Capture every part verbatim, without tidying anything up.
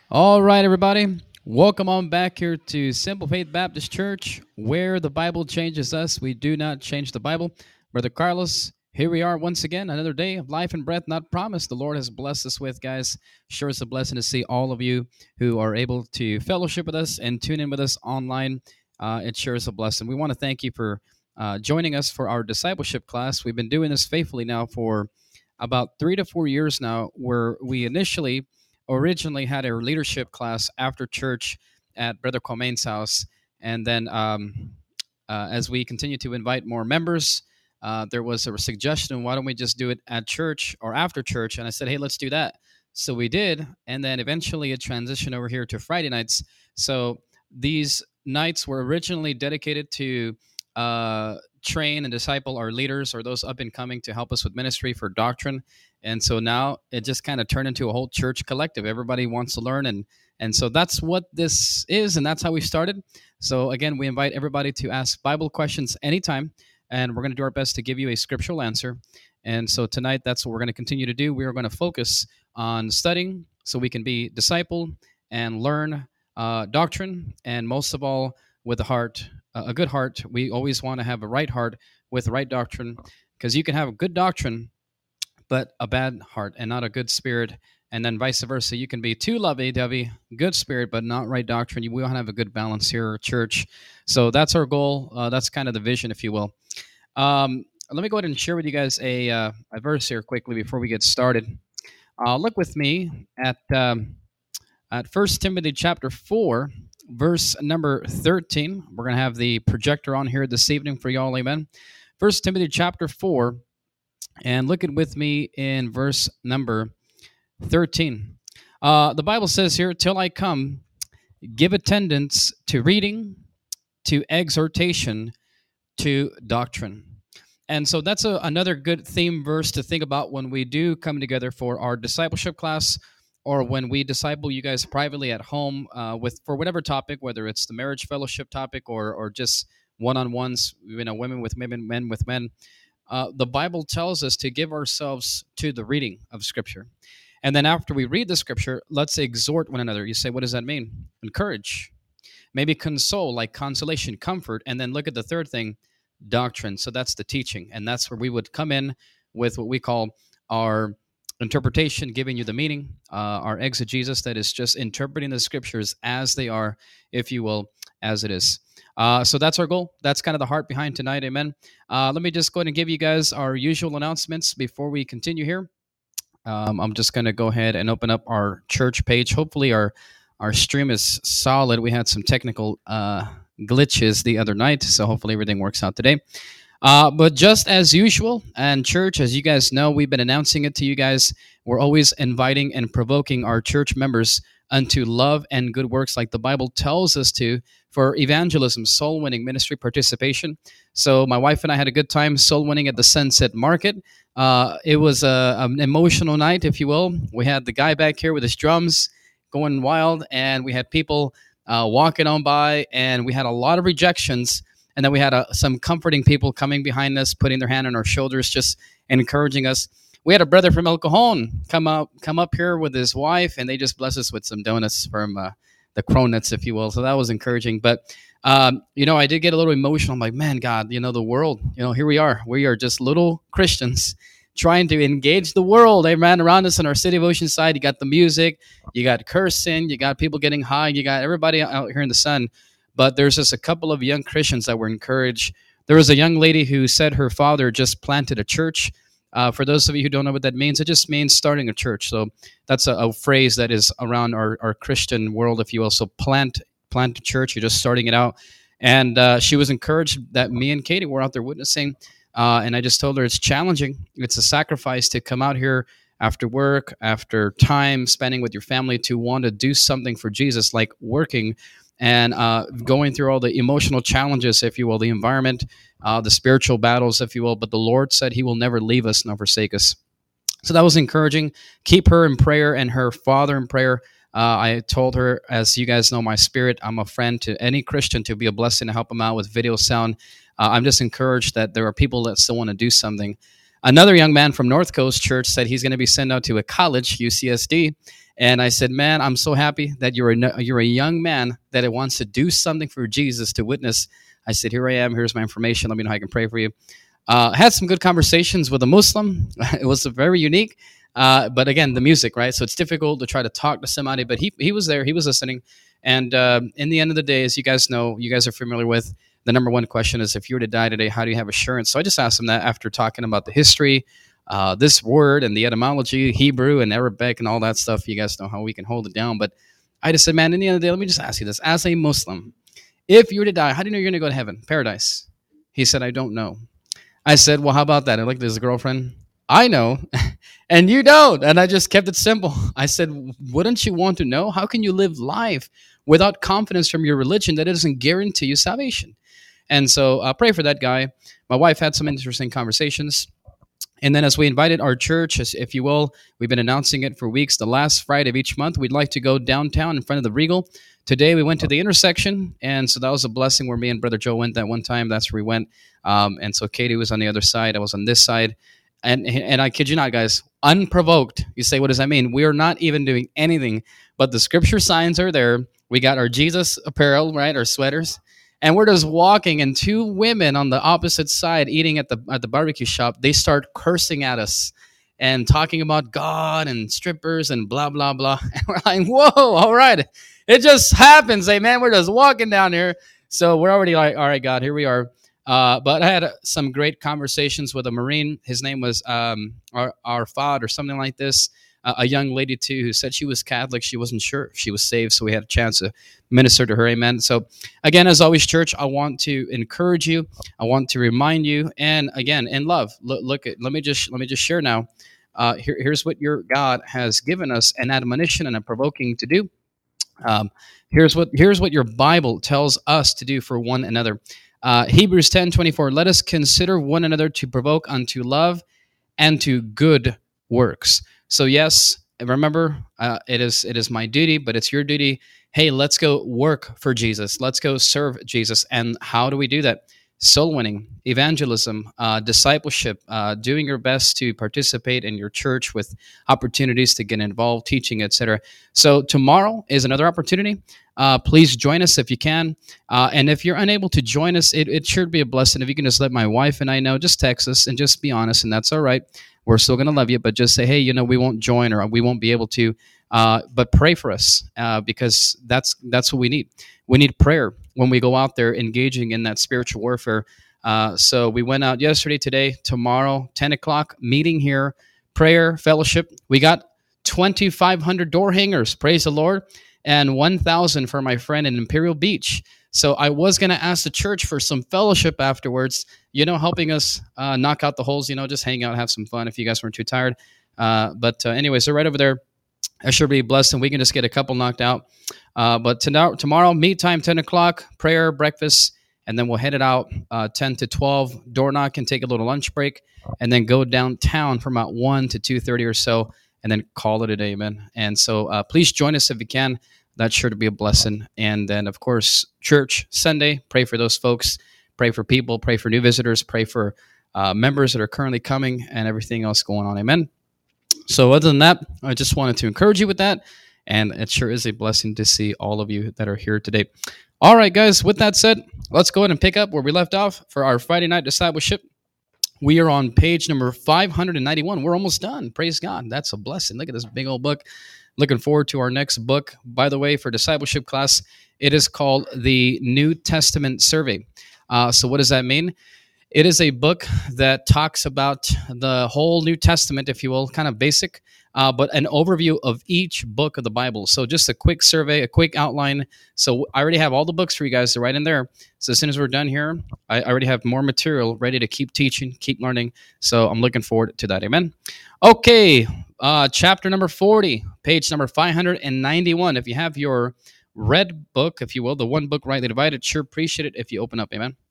All right, everybody. Welcome on back here to Simple Faith Baptist Church, where the Bible changes us. We do not change the Bible. Brother Carlos, here we are once again, another day of life and breath not promised. The Lord has blessed us with, guys. Sure, it's a blessing to see all of you who are able to fellowship with us and tune in with us online. Uh, it sure is a blessing. We want to thank you for uh, joining us for our discipleship class. We've been doing this faithfully now for about three to four years now, where we initially originally had a leadership class after church at Brother Comaine's house. And then um, uh, as we continue to invite more members, uh, there was a suggestion, why don't we just do it at church or after church? And I said, hey, let's do that. So we did. And then eventually it transitioned over here to Friday nights. So these nights were originally dedicated to uh, train and disciple our leaders or those up and coming to help us with ministry for doctrine. And so now it just kind of turned into a whole church collective. Everybody wants to learn, and and so that's what this is, and that's how we started. So again, we invite everybody to ask Bible questions anytime, and we're going to do our best to give you a scriptural answer. And so tonight, that's what we're going to continue to do. We are going to focus on studying so we can be discipled and learn uh, doctrine, and most of all, with a heart, a good heart. We always want to have a right heart with the right doctrine, because you can have good doctrine but a bad heart and not a good spirit, and then vice versa. You can be too lovey-dovey, good spirit, but not right doctrine. We want to have a good balance here at church. So that's our goal. Uh, that's kind of the vision, if you will. Um, let me go ahead and share with you guys a, uh, a verse here quickly before we get started. Uh, look with me at um, at First Timothy chapter four, verse number thirteen. We're going to have the projector on here this evening for y'all, amen. First Timothy chapter four, and look at with me in verse number thirteen. Uh, the Bible says here, till I come, give attendance to reading, to exhortation, to doctrine. And so that's a, another good theme verse to think about when we do come together for our discipleship class, or when we disciple you guys privately at home uh, with for whatever topic, whether it's the marriage fellowship topic or or just one-on-ones, you know, women with women, men with men. Uh, the Bible tells us to give ourselves to the reading of Scripture. And then after we read the Scripture, let's exhort one another. You say, what does that mean? Encourage. Maybe console, like consolation, comfort. And then look at the third thing, doctrine. So that's the teaching. And that's where we would come in with what we call our interpretation, giving you the meaning, uh, our exegesis, that is just interpreting the Scriptures as they are, if you will, as it is. Uh, so that's our goal. That's kind of the heart behind tonight. Amen. Uh, let me just go ahead and give you guys our usual announcements before we continue here. Um, I'm just going to go ahead and open up our church page. Hopefully our our stream is solid. We had some technical uh, glitches the other night, so hopefully everything works out today. Uh, but just as usual, and church, as you guys know, we've been announcing it to you guys. We're always inviting and provoking our church members unto love and good works, like the Bible tells us to, for evangelism, soul winning, ministry participation. So my wife and I had a good time soul winning at the Sunset Market. Uh, it was a, an emotional night, if you will. We had the guy back here with his drums going wild, and we had people uh, walking on by, and we had a lot of rejections. And then we had uh, some comforting people coming behind us, putting their hand on our shoulders, just encouraging us. We had a brother from El Cajon come up come up here with his wife, and they just blessed us with some donuts from uh, the Cronuts, if you will. So that was encouraging. But, um, you know, I did get a little emotional. I'm like, man, God, you know, the world, you know, here we are. We are just little Christians trying to engage the world, amen, around us in our city of Oceanside. You got the music, you got cursing, you got people getting high, you got everybody out here in the sun. But there's just a couple of young Christians that were encouraged. There was a young lady who said her father just planted a church. Uh, for those of you who don't know what that means, it just means starting a church. So that's a, a phrase that is around our, our Christian world, if you will. So plant plant a church. You're just starting it out. And uh, she was encouraged that me and Katie were out there witnessing. Uh, and I just told her it's challenging. It's a sacrifice to come out here after work, after time spending with your family, to want to do something for Jesus, like working and uh, going through all the emotional challenges, if you will, the environment, uh, the spiritual battles, if you will. But the Lord said he will never leave us nor forsake us. So that was encouraging. Keep her in prayer and her father in prayer. Uh, I told her, as you guys know, my spirit, I'm a friend to any Christian, to be a blessing, to help them out with video sound. Uh, I'm just encouraged that there are people that still want to do something. Another young man from North Coast Church said he's going to be sent out to a college, U C S D. And I said, man, I'm so happy that you're a, you're a young man that wants to do something for Jesus to witness. I said, here I am. Here's my information. Let me know how I can pray for you. Uh, had some good conversations with a Muslim. It was very unique. Uh, but again, the music, right? So it's difficult to try to talk to somebody, but he he was there. He was listening. And uh, in the end of the day, as you guys know, you guys are familiar with, the number one question is, if you were to die today, how do you have assurance? So I just asked him that after talking about the history, uh, this word and the etymology, Hebrew and Arabic and all that stuff. You guys know how we can hold it down. But I just said, man, in the end of the day, let me just ask you this. As a Muslim, if you were to die, how do you know you're going to go to heaven, paradise? He said, I don't know. I said, well, how about that? I looked at his girlfriend. I know, and you don't. And I just kept it simple. I said, wouldn't you want to know? How can you live life without confidence from your religion that it doesn't guarantee you salvation? And so uh, pray for that guy. My wife had some interesting conversations. And then as we invited our church, as, if you will, we've been announcing it for weeks, the last Friday of each month, we'd like to go downtown in front of the Regal. Today we went to the intersection, and so that was a blessing where me and Brother Joe went that one time. That's where we went. Um, and so Katie was on the other side. I was on this side. And and I kid you not, guys, unprovoked. You say, what does that mean? We are not even doing anything, but the scripture signs are there. We got our Jesus apparel, right, our sweaters, and we're just walking, and two women on the opposite side eating at the at the barbecue shop, they start cursing at us and talking about God and strippers and blah, blah, blah. And we're like, whoa, all right. It just happens. Hey, man, we're just walking down here. So we're already like, all right, God, here we are. Uh, but I had uh, some great conversations with a Marine. His name was um, Ar- Arfad or something like this. Uh, a young lady, too, who said she was Catholic. She wasn't sure if she was saved, so we had a chance to minister to her. Amen. So, again, as always, church, I want to encourage you. I want to remind you. And, again, in love, look, look at, let me just let me just share now. Uh, here, here's what your God has given us, an admonition and a provoking to do. Um, here's what here's what your Bible tells us to do for one another. Uh, Hebrews ten twenty-four, let us consider one another to provoke unto love and to good works. So yes, remember, uh, it is it is my duty, but it's your duty. Hey, let's go work for Jesus. Let's go serve Jesus. And how do we do that? Soul winning, evangelism, uh, discipleship, uh, doing your best to participate in your church with opportunities to get involved, teaching, et cetera. So tomorrow is another opportunity. Uh, please join us if you can. Uh, and if you're unable to join us, it, it sure be a blessing if you can just let my wife and I know. Just text us and just be honest, and that's all right. We're still going to love you, but just say, hey, you know, we won't join or we won't be able to. Uh, but pray for us uh, because that's that's what we need. We need prayer when we go out there engaging in that spiritual warfare. Uh, so we went out yesterday, today, tomorrow, ten o'clock, meeting here, prayer, fellowship. We got twenty-five hundred door hangers, praise the Lord, and one thousand for my friend in Imperial Beach. So I was going to ask the church for some fellowship afterwards, you know, helping us uh, knock out the holes, you know, just hang out, have some fun if you guys weren't too tired. Uh, but uh, anyway, so right over there, I should be blessed, and we can just get a couple knocked out. Uh, but to tomorrow, meet time, ten o'clock, prayer, breakfast, and then we'll head it out uh, ten to twelve, door knock and take a little lunch break, and then go downtown from about one to two thirty or so, and then call it a day, man. And so uh, please join us if you can. That's sure to be a blessing. And then, of course, church, Sunday, pray for those folks, pray for people, pray for new visitors, pray for uh, members that are currently coming, and everything else going on. Amen. So other than that, I just wanted to encourage you with that. And it sure is a blessing to see all of you that are here today. All right, guys, with that said, let's go ahead and pick up where we left off for our Friday night discipleship. We are on page number five hundred ninety-one. We're almost done. Praise God. That's a blessing. Look at this big old book. Looking forward to our next book. By the way, for discipleship class, it is called the New Testament Survey. Uh, so what does that mean? It is a book that talks about the whole New Testament, if you will, kind of basic, uh, but an overview of each book of the Bible. So just a quick survey, a quick outline. So I already have all the books for you guys to write in there. So as soon as we're done here, I already have more material ready to keep teaching, keep learning. So I'm looking forward to that. Amen. Okay, uh, chapter number forty, page number five hundred ninety-one. If you have your red book, if you will, the one book rightly divided, sure appreciate it if you open up. Amen.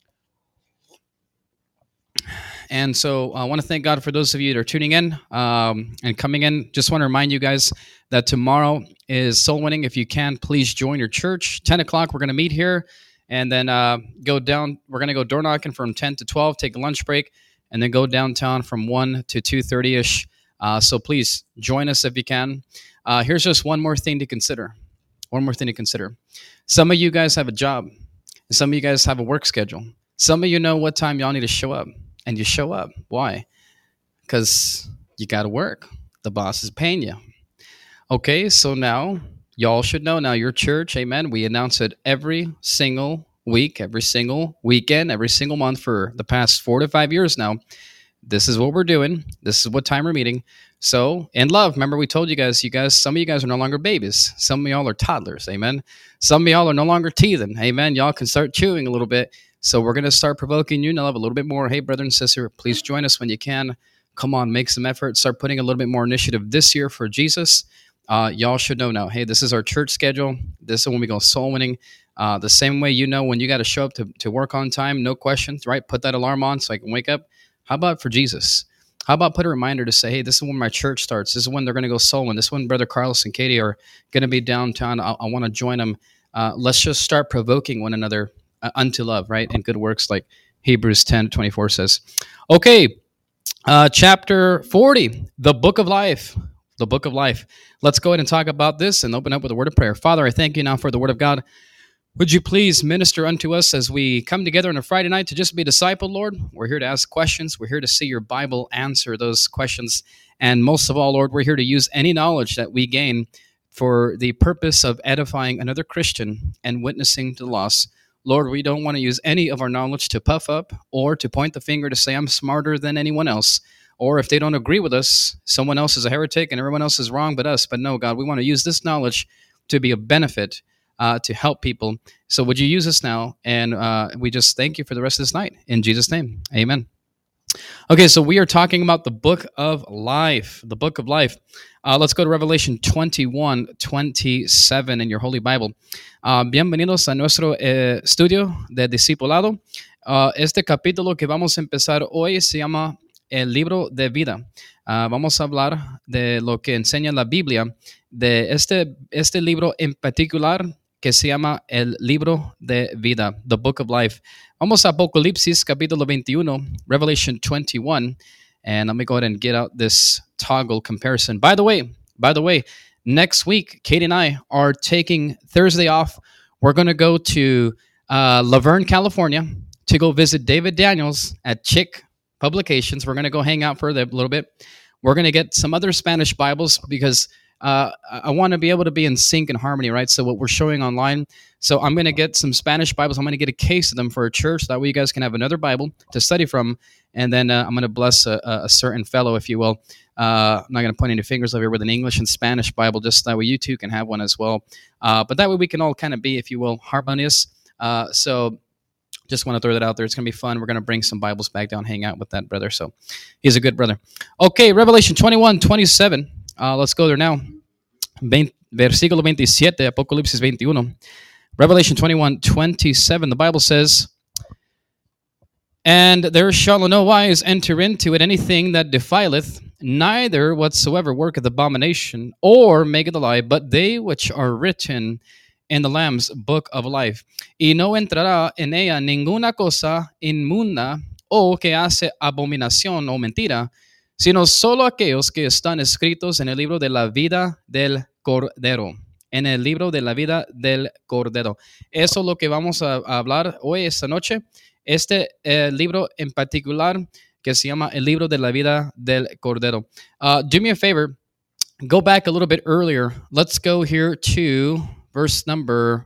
And so I want to thank God for those of you that are tuning in um, and coming in. Just want to remind you guys that tomorrow is soul winning. If you can, please join your church. ten o'clock, we're going to meet here and then uh, go down. We're going to go door knocking from ten to twelve, take a lunch break, and then go downtown from one to two thirty ish. Uh, so please join us if you can. Uh, here's just one more thing to consider. One more thing to consider. Some of you guys have a job. Some of you guys have a work schedule. Some of you know what time y'all need to show up, and you show up. Why? Because you got to work. The boss is paying you. Okay, so now y'all should know now your church, amen. We announce it every single week, every single weekend, every single month for the past four to five years now. This is what we're doing. This is what time we're meeting. So, in love, remember we told you guys, you guys, some of you guys are no longer babies. Some of y'all are toddlers, amen. Some of y'all are no longer teething, amen. Y'all can start chewing a little bit. So we're going to start provoking you in love a little bit more. Hey, brother and sister, please join us when you can. Come on, make some effort. Start putting a little bit more initiative this year for Jesus. Uh, y'all should know now, hey, this is our church schedule. This is when we go soul winning. Uh, the same way you know when you got to show up to, to work on time, no questions, right? Put that alarm on so I can wake up. How about for Jesus? How about put a reminder to say, hey, this is when my church starts. This is when they're going to go soul win. This is when Brother Carlos and Katie are going to be downtown. I, I want to join them. Uh, let's just start provoking one another uh, unto love, right? And good works like Hebrews ten twenty-four says. Okay, uh, chapter forty, the book of life. The book of life. Let's go ahead and talk about this and open up with a word of prayer. Father, I thank you now for the word of God. Would you please minister unto us as we come together on a Friday night to just be discipled, Lord? We're here to ask questions. We're here to see your Bible answer those questions. And most of all, Lord, we're here to use any knowledge that we gain for the purpose of edifying another Christian and witnessing to the lost. Lord, we don't want to use any of our knowledge to puff up or to point the finger to say I'm smarter than anyone else. Or if they don't agree with us, someone else is a heretic and everyone else is wrong but us. But no, God, we want to use this knowledge to be a benefit, uh, to help people. So would you use us now? And uh, we just thank you for the rest of this night. In Jesus' name, amen. Okay, so we are talking about the book of life, the book of life. Uh, let's go to Revelation twenty-one twenty-seven in your Holy Bible. Uh, bienvenidos a nuestro eh, estudio de discipulado. Uh, este capítulo que vamos a empezar hoy se llama El libro de vida. Uh, vamos a hablar de lo que enseña la Biblia, de este, este libro en particular que se llama el libro de vida, the book of life. Vamos a Apocalipsis capítulo veintiuno, Revelation twenty-one, and let me go ahead and get out this toggle comparison. By the way, by the way, next week, Katie and I are taking Thursday off. We're going to go to uh, Laverne, California, to go visit David Daniels at Chick Publications. We're going to go hang out for a little bit. We're going to get some other Spanish Bibles because uh, I want to be able to be in sync and harmony, right? So what we're showing online. So I'm going to get some Spanish Bibles. I'm going to get a case of them for a church. That way you guys can have another Bible to study from. And then uh, I'm going to bless a, a certain fellow, if you will. Uh, I'm not going to point any fingers over here with an English and Spanish Bible, just that way you too can have one as well. Uh, but that way we can all kind of be, if you will, harmonious. Uh, so just want to throw that out there. It's going to be fun. We're going to bring some Bibles back down, hang out with that brother. So he's a good brother. Okay, Revelation twenty-one twenty-seven. Uh, let's go there now. veinte, versículo veintisiete, Apocalipsis veintiuno. Revelation twenty-one twenty-seven. The Bible says, and there shall in no wise enter into it anything that defileth, neither whatsoever worketh abomination, or maketh a lie, but they which are written in the Lamb's book of life. Y no entrará en ella ninguna cosa inmunda o que hace abominación o mentira, sino solo aquellos que están escritos en el libro de la vida del Cordero. En el libro de la vida del Cordero. Eso es lo que vamos a, a hablar hoy, esta noche. Este eh, libro en particular que se llama el libro de la vida del Cordero. Uh, do me a favor, go back a little bit earlier. Let's go here to verse number,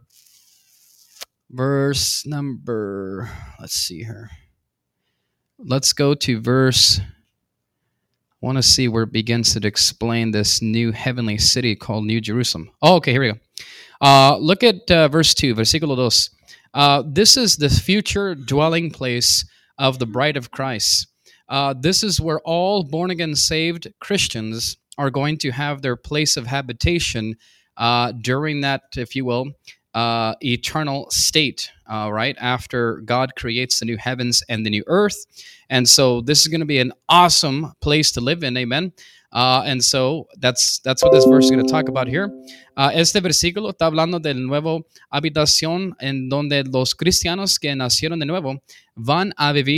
verse number, let's see here. Let's go to verse, I want to see where it begins to explain this new heavenly city called New Jerusalem. Oh, okay, here we go. Uh, look at uh, verse two, versículo dos. Uh, this is the future dwelling place of the bride of Christ. Uh, this is where all born-again saved Christians are going to have their place of habitation uh, during that, if you will, uh, eternal state, uh, right? After God creates the new heavens and the new earth. And so this is going to be an awesome place to live in, amen? Uh, and so that's that's what this verse is going to talk about here. Uh, este versículo está hablando del nuevo habitación en donde los cristianos que nacieron de nuevo van a vivir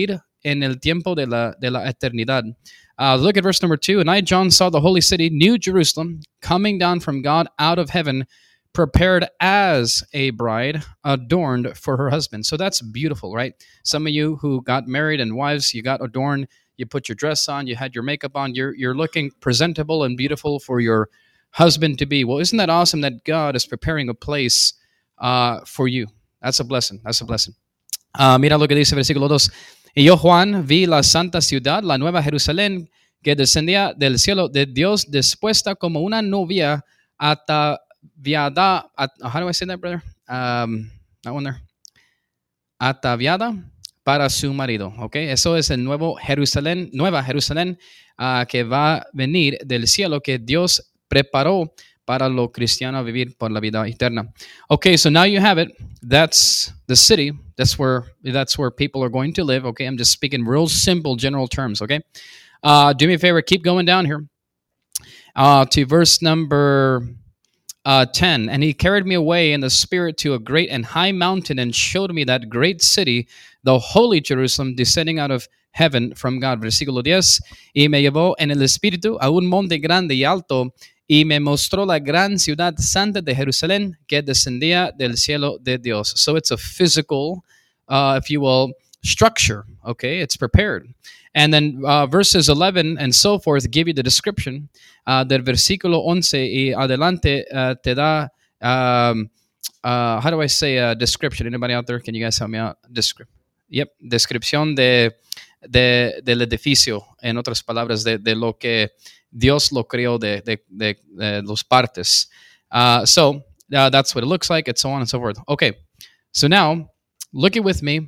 en el tiempo de la, de la eternidad. Uh, look at verse number two. And I, John, saw the holy city, New Jerusalem, coming down from God out of heaven, prepared as a bride adorned for her husband. So that's beautiful, right? Some of you who got married and wives, you got adorned, you put your dress on, you had your makeup on, you're, you're looking presentable and beautiful for your husband to be. Well, isn't that awesome that God is preparing a place uh, for you? That's a blessing. That's a blessing. Uh, mira lo que dice versículo dos. Y yo, Juan, vi la santa ciudad, la nueva Jerusalén, que descendía del cielo de Dios, dispuesta como una novia ataviada. At, how do I say that, brother? Um, that one there. Ataviada para su marido. Okay, eso es el nuevo Jerusalén, nueva Jerusalén uh, que va a venir del cielo, que Dios preparó para los cristianos vivir por la vida eterna. Okay, so now you have it. That's the city. That's where that's where people are going to live. Okay, I'm just speaking real simple, general terms. Okay, uh, do me a favor, keep going down here uh, to verse number uh, ten. And he carried me away in the spirit to a great and high mountain, and showed me that great city, the holy Jerusalem, descending out of heaven from God. Versículo diez. Y me llevó en el espíritu a un monte grande y alto, y me mostró la gran ciudad santa de Jerusalén, que descendía del cielo de Dios. So it's a physical, uh, if you will, structure. Okay, it's prepared. And then uh, verses eleven and so forth give you the description. Uh, del versículo once y adelante uh, te da, um, uh, how do I say a description? Anybody out there? Can you guys help me out? Descri- yep, descripción de, de, del edificio, en otras palabras, de, de lo que Dios lo creó, de, de, de, de los partes. Uh, so uh, that's what it looks like, and so on and so forth. Okay, so now look it with me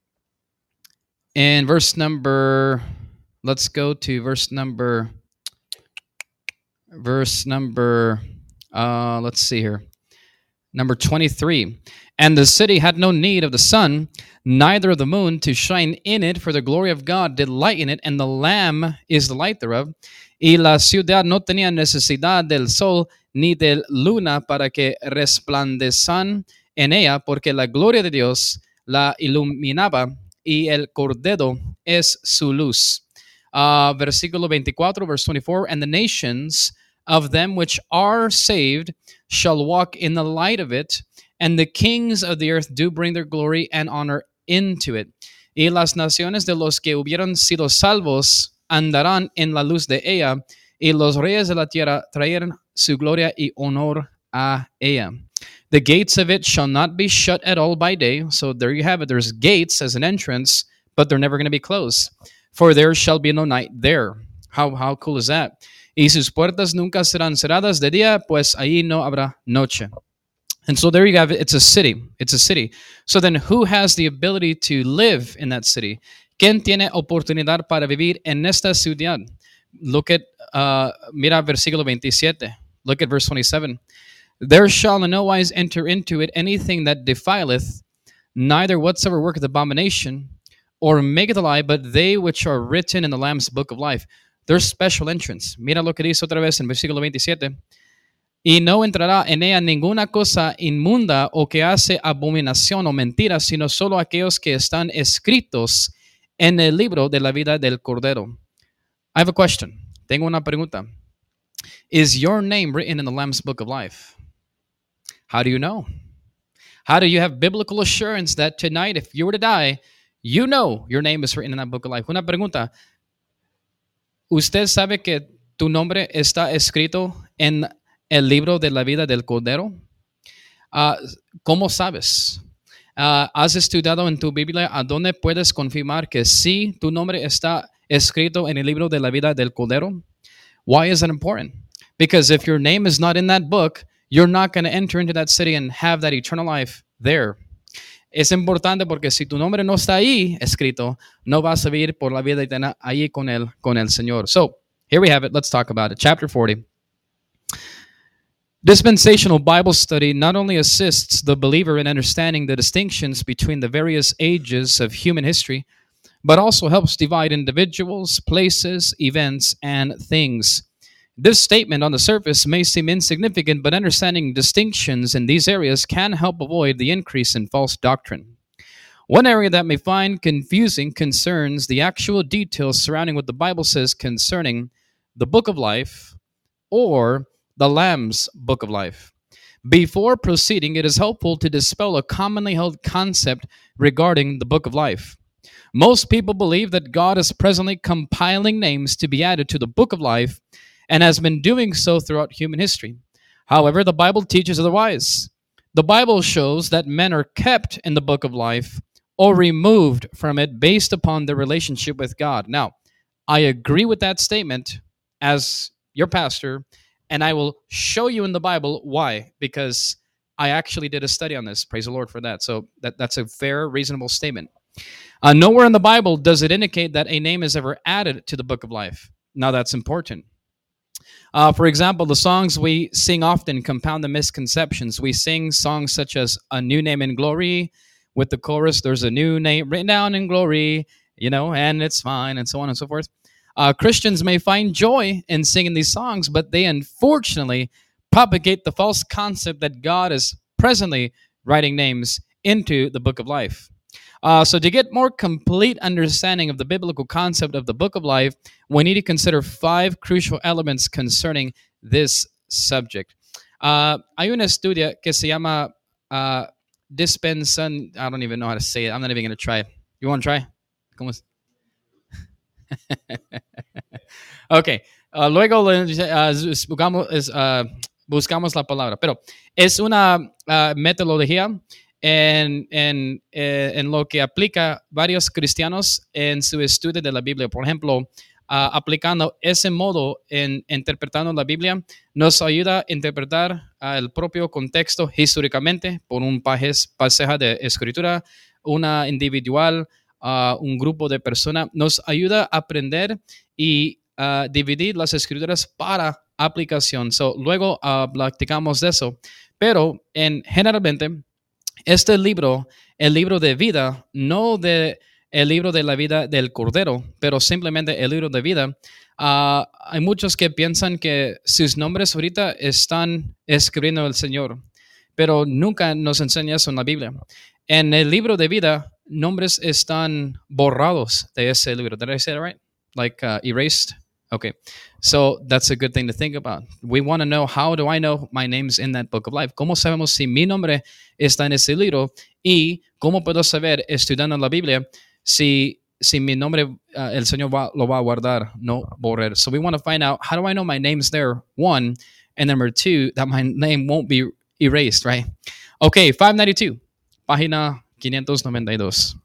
in verse number, let's go to verse number, verse number, uh, let's see here, number twenty-three. And the city had no need of the sun, neither of the moon, to shine in it, for the glory of God did lighten it, and the Lamb is the light thereof. Y la ciudad no tenía necesidad del sol ni de luna para que resplandezcan en ella, porque la gloria de Dios la iluminaba, y el Cordero es su luz. Uh, versículo veinticuatro, verse twenty-four. And the nations of them which are saved shall walk in the light of it, and the kings of the earth do bring their glory and honor into it. Y las naciones de los que hubieran sido salvos andarán en la luz de ella, y los reyes de la tierra traerán su gloria y honor a ella. The gates of it shall not be shut at all by day. So there you have it. There's gates as an entrance, but they're never going to be closed. For there shall be no night there. How, how cool is that? Y sus puertas nunca serán cerradas de día, pues ahí no habrá noche. And so there you have it. It's a city. It's a city. So then who has the ability to live in that city? ¿Quién tiene oportunidad para vivir en esta ciudad? Look at, uh, mira versículo veintisiete. Look at verse twenty-seven. There shall in no wise enter into it anything that defileth, neither whatsoever worketh abomination, or maketh a lie, but they which are written in the Lamb's book of life. There's special entrance. Mira lo que dice otra vez en versículo veintisiete. Y no entrará en ella ninguna cosa inmunda o que hace abominación o mentira, sino solo aquellos que están escritos en el libro de la vida del Cordero. I have a question. Tengo una pregunta. Is your name written in the Lamb's book of life? How do you know? How do you have biblical assurance that tonight, if you were to die, you know your name is written in that book of life? Una pregunta. ¿Usted sabe que tu nombre está escrito en el libro de la vida del Cordero? Uh, ¿Cómo sabes? Uh, ¿Has estudiado en tu Biblia a dónde puedes confirmar que sí, tu nombre está escrito en el libro de la vida del Cordero? Why is that important? Because if your name is not in that book, you're not going to enter into that city and have that eternal life there. Es importante porque si tu nombre no está ahí escrito, no vas a vivir por la vida eterna ahí con el, con el Señor. So, here we have it. Let's talk about it. Chapter forty. Dispensational Bible study not only assists the believer in understanding the distinctions between the various ages of human history, but also helps divide individuals, places, events, and things. This statement on the surface may seem insignificant, but understanding distinctions in these areas can help avoid the increase in false doctrine. One area that may find confusing concerns the actual details surrounding what the Bible says concerning the book of life or the Lamb's book of life. Before proceeding, it is helpful to dispel a commonly held concept regarding the book of life. Most people believe that God is presently compiling names to be added to the book of life and has been doing so throughout human history. However, the Bible teaches otherwise. The Bible shows that men are kept in the book of life or removed from it based upon their relationship with God. Now, I agree with that statement as your pastor, and I will show you in the Bible why, because I actually did a study on this. Praise the Lord for that. So that, that's a fair, reasonable statement. Uh, nowhere in the Bible does it indicate that a name is ever added to the book of life. Now, that's important. Uh, for example, the songs we sing often compound the misconceptions. We sing songs such as A New Name in Glory. With the chorus, there's a new name written down in glory, you know, and it's fine, and so on and so forth. Uh, Christians may find joy in singing these songs, but they unfortunately propagate the false concept that God is presently writing names into the book of life. Uh, so, to get more complete understanding of the biblical concept of the book of life, we need to consider five crucial elements concerning this subject. Uh, hay un estudio que se llama uh, Dispensan. I don't even know how to say it. I'm not even going to try. You want to try? ¿Cómo es? Ok. Uh, luego uh, buscamos, uh, buscamos la palabra. Pero es una uh, metodología en, en, eh, en lo que aplica varios cristianos en su estudio de la Biblia. Por ejemplo, uh, aplicando ese modo en interpretando la Biblia, nos ayuda a interpretar uh, el propio contexto históricamente por un pasaje de escritura, una individual, uh, un grupo de personas. Nos ayuda a aprender y uh, dividir las escrituras para aplicación. So, luego uh, platicamos de eso. Pero en, generalmente, este libro, el libro de vida, no de el libro de la vida del Cordero, pero simplemente el libro de vida. Uh, hay muchos que piensan que sus nombres ahorita están escribiendo el Señor, pero nunca nos enseña eso en la Biblia. En el libro de vida, nombres están borrados de ese libro. Did I say that right? Like uh, erased? Okay. So that's a good thing to think about. We want to know, how do I know my name's in that book of life? ¿Cómo sabemos si mi nombre está en ese libro? Y ¿cómo puedo saber, estudiando la Biblia, si, si mi nombre uh, el Señor va, lo va a guardar, no borrar? So we want to find out, how do I know my name's there? One, and number two, that my name won't be erased, right? Okay, five ninety-two, página quinientos noventa y dos.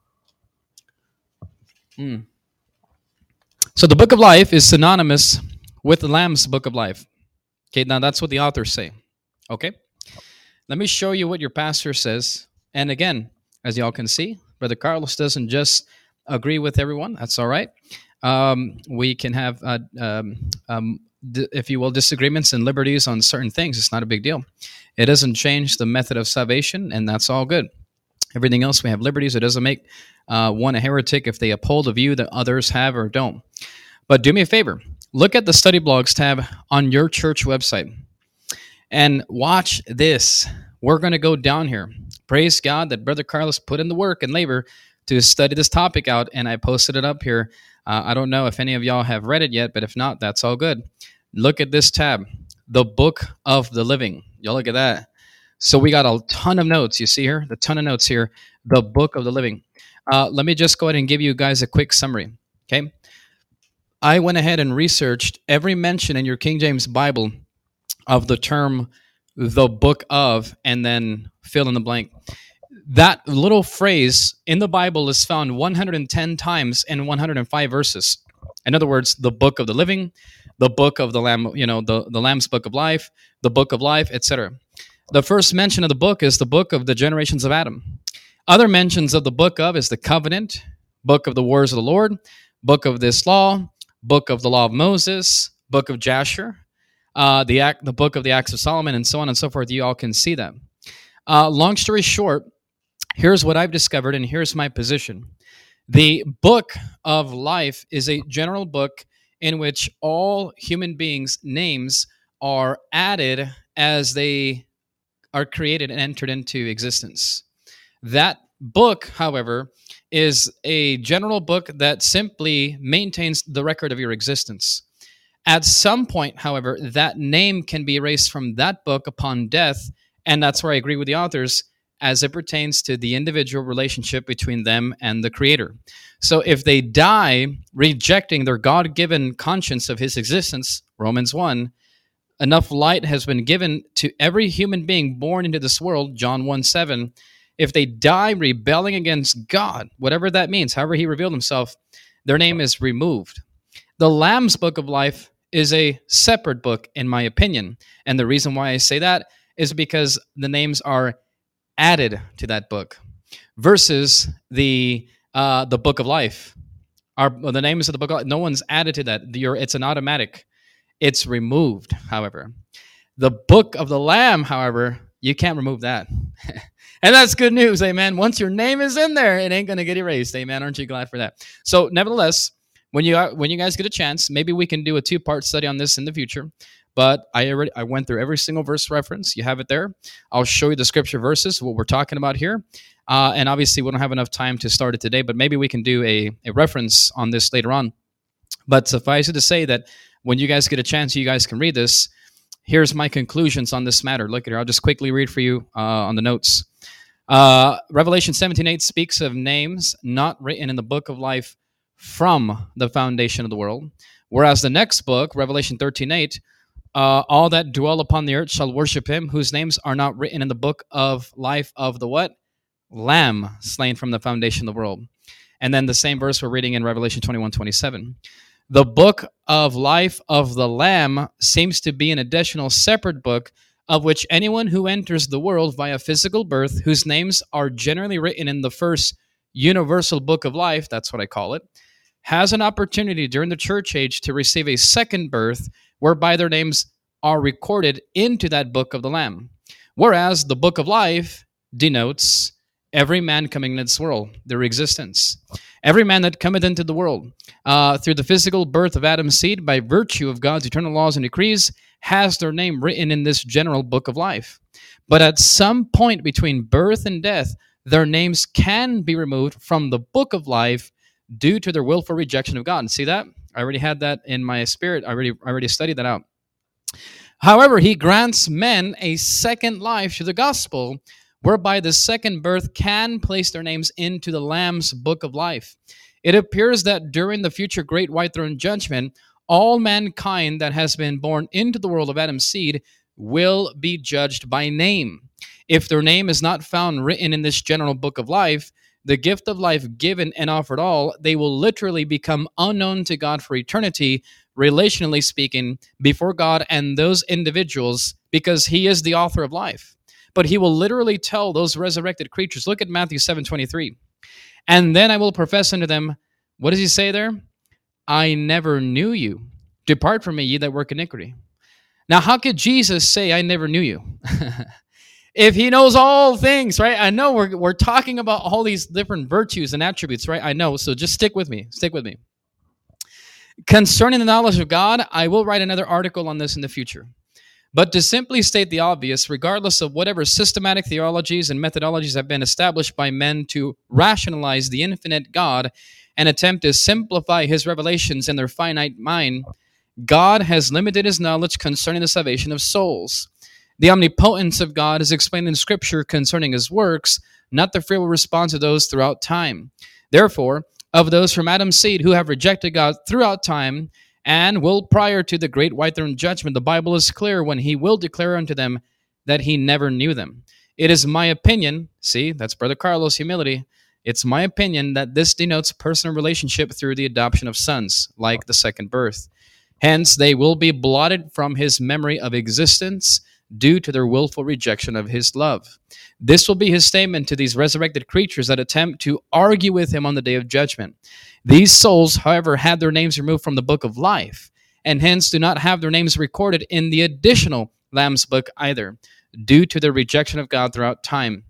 Hmm. So the book of life is synonymous with the Lamb's book of life. Okay, now that's what the authors say. Okay, let me show you what your pastor says. And again, as y'all can see, Brother Carlos doesn't just agree with everyone. That's all right. Um, we can have, uh, um, um, d- if you will, disagreements and liberties on certain things. It's not a big deal. It doesn't change the method of salvation, and that's all good. Everything else, we have liberties. It doesn't make uh, one a heretic if they uphold a view that others have or don't. But do me a favor. Look at the study blogs tab on your church website and watch this. We're going to go down here. Praise God that Brother Carlos put in the work and labor to study this topic out, and I posted it up here. Uh, I don't know if any of y'all have read it yet, but if not, that's all good. Look at this tab, the Book of the Living. Y'all look at that. So we got a ton of notes. You see here, the ton of notes here, the Book of the Living. Uh, let me just go ahead and give you guys a quick summary, okay? I went ahead and researched every mention in your King James Bible of the term the book of, and then fill in the blank. That little phrase in the Bible is found one hundred ten times in one hundred five verses. In other words, the book of the living, the book of the Lamb, you know, the, the Lamb's book of life, the book of life, et cetera. The first mention of the book is the book of the generations of Adam. Other mentions of the book of is the covenant, book of the wars of the Lord, book of this law, book of the law of Moses, book of Jasher, uh, the act, the book of the Acts of Solomon, and so on and so forth. You all can see that. Uh, long story short, here's what I've discovered, and here's my position. The book of life is a general book in which all human beings' names are added as they are created and entered into existence. That Book, however, is a general book that simply maintains the record of your existence. At some point, however, that name can be erased from that book upon death, and that's where I agree with the authors as it pertains to the individual relationship between them and the Creator. So if they die rejecting their God given conscience of His existence, Romans one, enough light has been given to every human being born into this world, John one seven. If they die rebelling against God, whatever that means, however He revealed Himself, their name is removed. The Lamb's Book of Life is a separate book, in my opinion. And the reason why I say that is because the names are added to that book versus the uh, the Book of Life. Our, the names of the Book of Life, no one's added to that. You're, it's an automatic. It's removed, however. The Book of the Lamb, however, you can't remove that. And that's good news, amen. Once your name is in there, it ain't going to get erased, amen. Aren't you glad for that? So, nevertheless, when you when you guys get a chance, maybe we can do a two-part study on this in the future. But I already I went through every single verse reference. You have it there. I'll show you the scripture verses, what we're talking about here. Uh, and obviously, we don't have enough time to start it today, but maybe we can do a, a reference on this later on. But suffice it to say that when you guys get a chance, you guys can read this. Here's my conclusions on this matter. Look at here. I'll just quickly read for you uh, on the notes. Uh, Revelation seventeen eight speaks of names not written in the book of life from the foundation of the world. Whereas the next book, Revelation thirteen eight, uh, all that dwell upon the earth shall worship him, whose names are not written in the book of life of the what? Lamb, slain from the foundation of the world. And then the same verse we're reading in Revelation twenty-one twenty-seven. The book of life of the Lamb seems to be an additional separate book of which anyone who enters the world via physical birth, whose names are generally written in the first universal book of life, that's what I call it, has an opportunity during the church age to receive a second birth whereby their names are recorded into that book of the Lamb. Whereas the book of life denotes every man coming into this world, their existence. Every man that cometh into the world uh, through the physical birth of Adam's seed by virtue of God's eternal laws and decrees has their name written in this general book of life. But at some point between birth and death, their names can be removed from the book of life due to their willful rejection of God. See that? I already had that in my spirit. I already, I already studied that out. However, he grants men a second life through the gospel, whereby the second birth can place their names into the Lamb's book of life. It appears that during the future great white throne judgment, all mankind that has been born into the world of Adam's seed will be judged by name. If their name is not found written in this general book of life, the gift of life given and offered all, they will literally become unknown to God for eternity, relationally speaking, before God and those individuals, because he is the author of life. But he will literally tell those resurrected creatures, look at Matthew seven twenty-three, and then I will profess unto them, what does he say there? I never knew you. Depart from me, ye that work iniquity. Now, how could Jesus say, I never knew you? If he knows all things, right? I know we're, we're talking about all these different virtues and attributes, right? I know, so just stick with me. Stick with me. Concerning the knowledge of God, I will write another article on this in the future. But to simply state the obvious, regardless of whatever systematic theologies and methodologies have been established by men to rationalize the infinite God and attempt to simplify his revelations in their finite mind, God has limited his knowledge concerning the salvation of souls. The omnipotence of God is explained in Scripture concerning his works, not the free will response of those throughout time. Therefore, of those from Adam's seed who have rejected God throughout time, and will prior to the great white throne judgment, the Bible is clear when he will declare unto them that he never knew them. It is my opinion, see, that's Brother Carlos' humility, it's my opinion that this denotes personal relationship through the adoption of sons, like the second birth. Hence, they will be blotted from his memory of existence due to their willful rejection of his love. This will be his statement to these resurrected creatures that attempt to argue with him on the day of judgment. These souls, however, had their names removed from the book of life, and hence do not have their names recorded in the additional Lamb's book either, due to their rejection of God throughout time.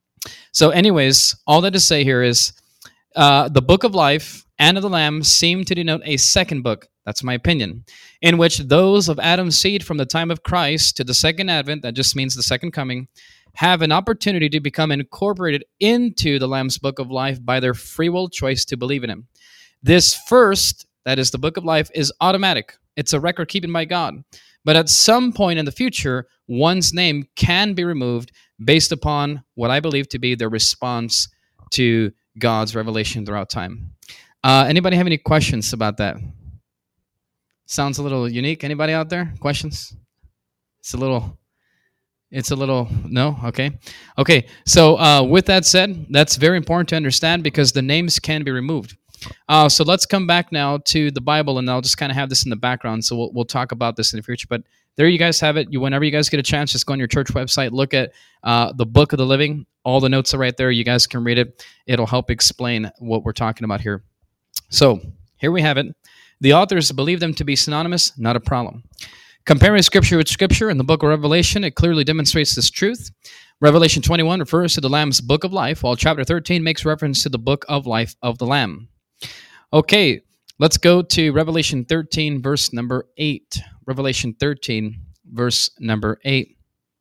So anyways, all that to say here is uh, the book of life and of the Lamb seem to denote a second book, that's my opinion, in which those of Adam's seed from the time of Christ to the second advent, that just means the second coming, have an opportunity to become incorporated into the Lamb's Book of Life by their free will choice to believe in Him. This first, that is the Book of Life, is automatic. It's a record keeping by God. But at some point in the future, one's name can be removed based upon what I believe to be their response to God's revelation throughout time. Uh, anybody have any questions about that? Sounds a little unique. Anybody out there? Questions? It's a little, it's a little, no? Okay. Okay. So uh, with that said, that's very important to understand because the names can be removed. Uh, so let's come back now to the Bible, and I'll just kind of have this in the background. So we'll, we'll talk about this in the future. But there you guys have it. You, whenever you guys get a chance, just go on your church website, look at uh, the Book of the Living. All the notes are right there. You guys can read it. It'll help explain what we're talking about here. So here we have it. The authors believe them to be synonymous, not a problem. Comparing Scripture with Scripture in the book of Revelation, it clearly demonstrates this truth. Revelation twenty-one refers to the Lamb's Book of Life, while chapter thirteen makes reference to the Book of Life of the Lamb. Okay, let's go to Revelation thirteen, verse number eight. Revelation thirteen, verse number eight.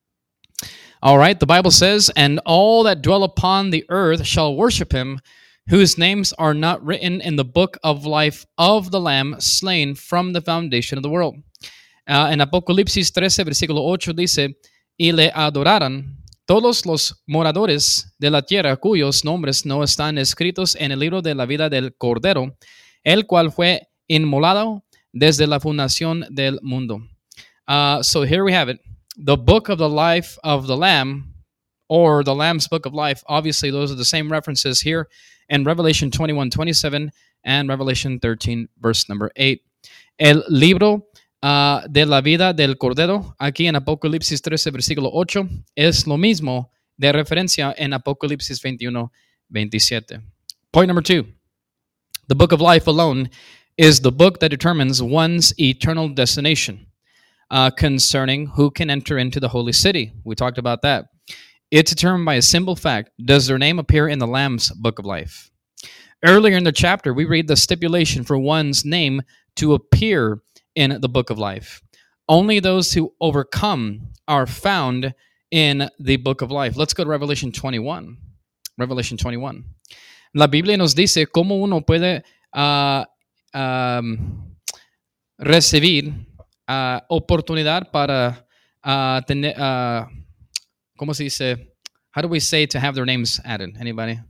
All right, the Bible says, "And all that dwell upon the earth shall worship him, whose names are not written in the book of life of the Lamb slain from the foundation of the world." Uh, en Apocalipsis trece, versículo ocho dice, "Y le adoraran todos los moradores de la tierra cuyos nombres no están escritos en el libro de la vida del Cordero, el cual fue inmolado desde la fundación del mundo." Uh, so here we have it. The book of the life of the Lamb, or the Lamb's Book of Life, obviously those are the same references here in Revelation twenty-one, twenty-seven and Revelation thirteen, verse number eight. El libro uh, de la vida del Cordero, aquí en Apocalipsis trece, versículo ocho, es lo mismo de referencia en Apocalipsis veintiuno, veintisiete. Point number two. The Book of Life alone is the book that determines one's eternal destination uh, concerning who can enter into the holy city. We talked about that. It's determined by a simple fact. Does their name appear in the Lamb's Book of Life? Earlier in the chapter, we read the stipulation for one's name to appear in the Book of Life. Only those who overcome are found in the Book of Life. Let's go to Revelation twenty-one. Revelation twenty-one. La Biblia nos dice cómo uno puede uh, um, recibir uh, oportunidad para uh, tener... Uh, ¿Cómo se dice? How do we say to have their names added? Anybody?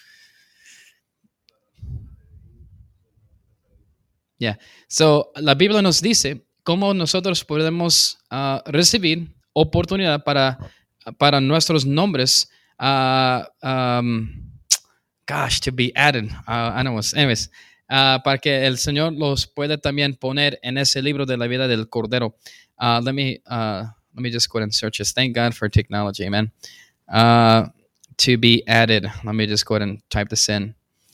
Yeah. So, la Biblia nos dice cómo nosotros podemos uh, recibir oportunidad para, para nuestros nombres, uh, um, gosh, to be added. Uh, I know. Anyways, uh, para que el Señor los pueda también poner en ese libro de la vida del Cordero. Uh, let me... Uh, Let me just go ahead and search this. Thank God for technology, amen. Uh, to be added. Let me just go ahead and type this in.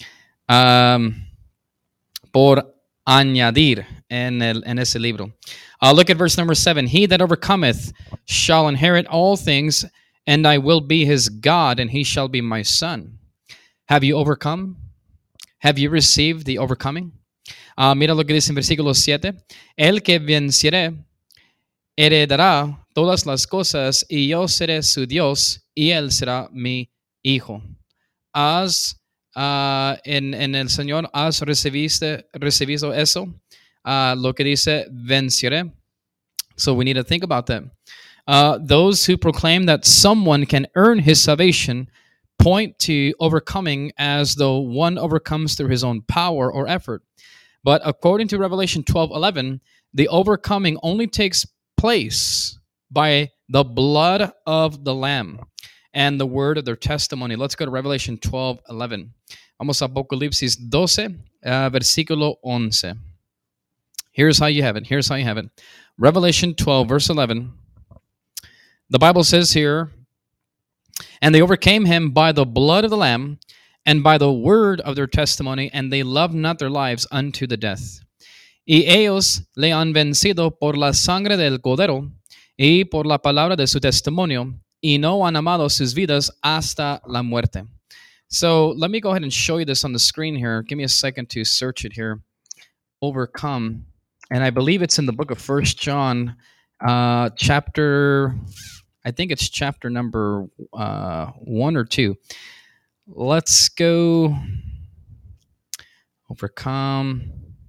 Um, por añadir en, el, en ese libro. Uh, look at verse number seven. "He that overcometh shall inherit all things, and I will be his God, and he shall be my son." Have you overcome? Have you received the overcoming? Uh, mira lo que dice en versículo siete. "El que venciere heredará todas las cosas, y yo seré su Dios, y él será mi hijo." ¿Has, uh, en, en el Señor, has recibido, recibido eso? Uh, lo que dice venceré. So we need to think about that. Uh, those who proclaim that someone can earn his salvation point to overcoming as though one overcomes through his own power or effort. But according to Revelation twelve eleven, the overcoming only takes place by the blood of the Lamb and the word of their testimony. Let's go to Revelation twelve eleven. Vamos a Apocalipsis doce, uh, versículo once. Here's how you have it. Here's how you have it. Revelation twelve, verse eleven. The Bible says here, "And they overcame him by the blood of the Lamb and by the word of their testimony, and they loved not their lives unto the death. Y ellos le han vencido por la sangre del Cordero y por la palabra de su testimonio, y no han amado sus vidas hasta la muerte." So let me go ahead and show you this on the screen here. Give me a second to search it here. Overcome. And I believe it's in the book of First John, uh, chapter, I think it's chapter number uh, one or two. Let's go overcome.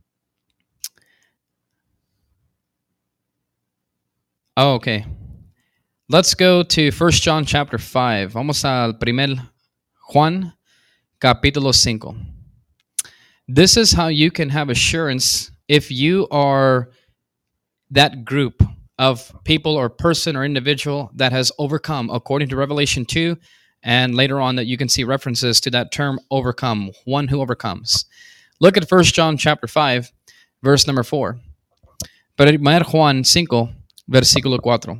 Oh, okay. Let's go to First John chapter five. Vamos al primer Juan capítulo cinco. This is how you can have assurance if you are that group of people or person or individual that has overcome according to Revelation two, and later on that you can see references to that term overcome, one who overcomes. Look at First John chapter five, verse number four. Primer Juan cinco, versículo cuatro.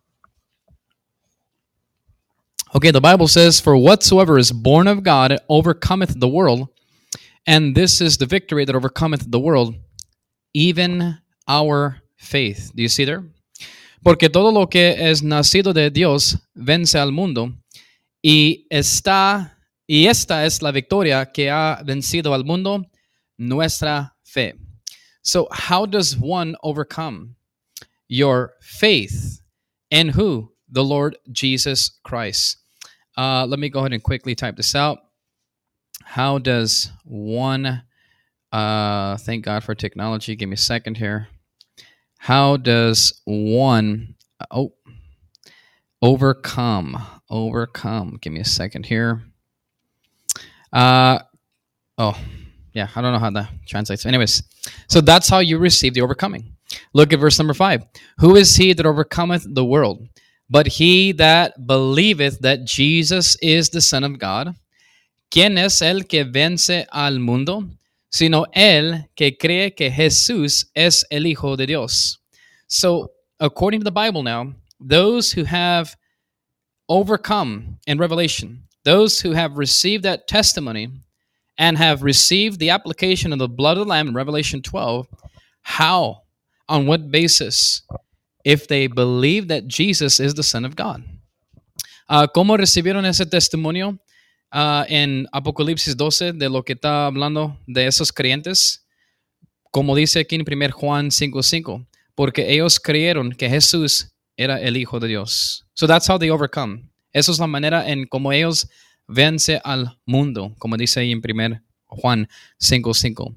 Okay, the Bible says, "For whatsoever is born of God overcometh the world, and this is the victory that overcometh the world, even our faith." Do you see there? Porque todo lo que es nacido de Dios vence al mundo, y esta, y esta es la victoria que ha vencido al mundo, nuestra fe. So how does one overcome? Your faith in who? The Lord Jesus Christ. Uh, let me go ahead and quickly type this out. How does one, uh, thank God for technology. Give me a second here. How does one, oh, overcome, overcome. Give me a second here. Uh, oh, yeah, I don't know how that translates. Anyways, so that's how you receive the overcoming. Look at verse number five. Who is he that overcometh the world? But he that believeth that Jesus is the Son of God. ¿Quién es el que vence al mundo? Sino el que cree que Jesús es el Hijo de Dios. So, according to the Bible now, those who have overcome in Revelation, those who have received that testimony and have received the application of the blood of the Lamb in Revelation twelve, how? On what basis? If they believe that Jesus is the Son of God. Uh, ¿Cómo recibieron ese testimonio? Uh, en Apocalipsis doce, de lo que está hablando de esos creyentes, como dice aquí en primer Juan cinco cinco, porque ellos creyeron que Jesús era el Hijo de Dios. So that's how they overcome. Esa es la manera en como ellos vence al mundo, como dice ahí en primer Juan cinco cinco.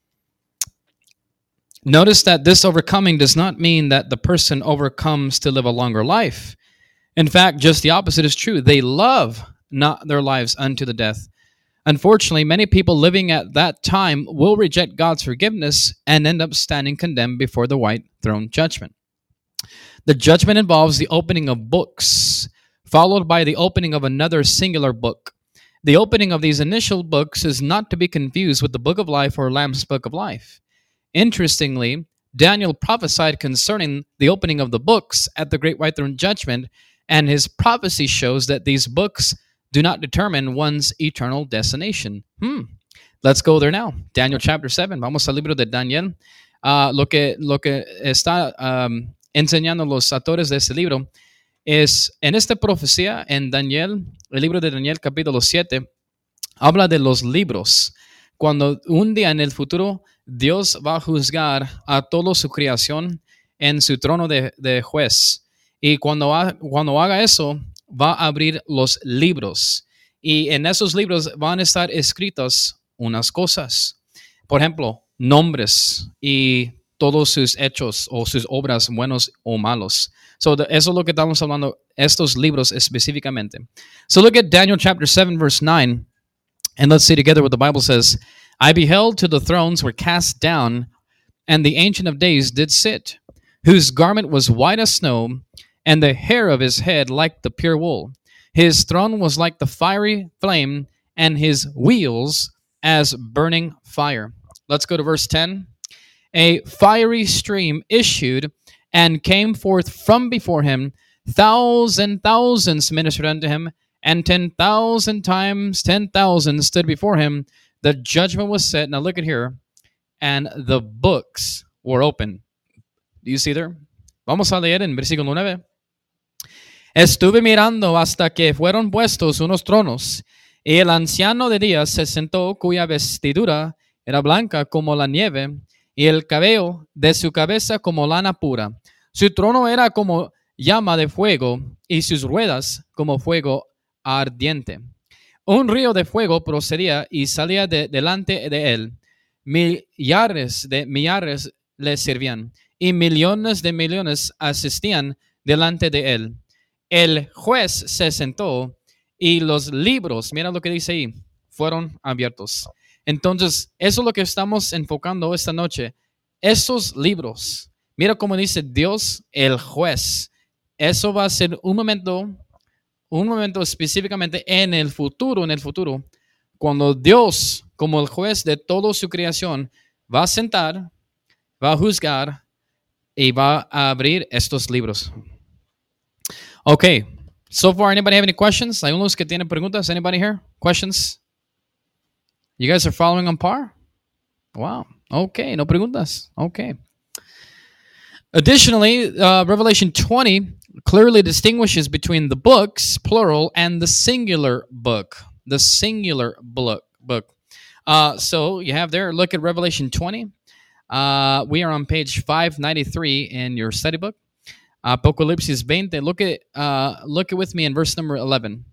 Notice that this overcoming does not mean that the person overcomes to live a longer life. In fact, just the opposite is true. They love not their lives unto the death. Unfortunately, many people living at that time will reject God's forgiveness and end up standing condemned before the white throne judgment. The judgment involves the opening of books, followed by the opening of another singular book. The opening of these initial books is not to be confused with the book of life or Lamb's book of life. Interestingly, Daniel prophesied concerning the opening of the books at the great white throne judgment, and his prophecy shows that these books do not determine one's eternal destination. Hmm. Let's go there now. Daniel chapter seven. Vamos al libro de Daniel. Uh, lo que, lo que está um, enseñando los autores de este libro es, en esta profecía, en Daniel, el libro de Daniel capítulo siete, habla de los libros. Cuando un día en el futuro Dios va a juzgar a toda su creación en su trono de, de juez. Y cuando, ha, cuando haga eso, va a abrir los libros. Y en esos libros van a estar escritas unas cosas. Por ejemplo, nombres y todos sus hechos o sus obras, buenos o malos. So the, eso es lo que estamos hablando, estos libros específicamente. So look at Daniel chapter seven, verse nine. And let's see together what the Bible says. I beheld till the thrones were cast down, and the Ancient of Days did sit, whose garment was white as snow, and the hair of his head like the pure wool. His throne was like the fiery flame, and his wheels as burning fire. Let's go to verse ten. A fiery stream issued and came forth from before him. Thousand thousands ministered unto him, and ten thousand times ten thousand stood before him. The judgment was set. Now look at here. And the books were open. Do you see there? Vamos a leer en versículo nueve. Estuve mirando hasta que fueron puestos unos tronos, y el anciano de días se sentó, cuya vestidura era blanca como la nieve, y el cabello de su cabeza como lana pura. Su trono era como llama de fuego y sus ruedas como fuego ardiente. Un río de fuego procedía y salía de delante de él. Millares de millares le servían y millones de millones asistían delante de él. El juez se sentó y los libros, mira lo que dice ahí, fueron abiertos. Entonces, eso es lo que estamos enfocando esta noche. Esos libros, mira cómo dice Dios, el juez. Eso va a ser un momento, un momento específicamente en el futuro, en el futuro, cuando Dios, como el juez de toda su creación, va a sentar, va a juzgar y va a abrir estos libros. Okay. So far, anybody have any questions? Hay unos que tienen preguntas. Anybody here? Questions? You guys are following on par? Wow. Okay. No preguntas. Okay. Additionally, uh, Revelation twenty clearly distinguishes between the books, plural, and the singular book. The singular book. book. Uh, so you have there, look at Revelation twenty. Uh, we are on page five ninety-three in your study book. Apocalipsis twenty. Look at, uh, look at with me in verse number eleven.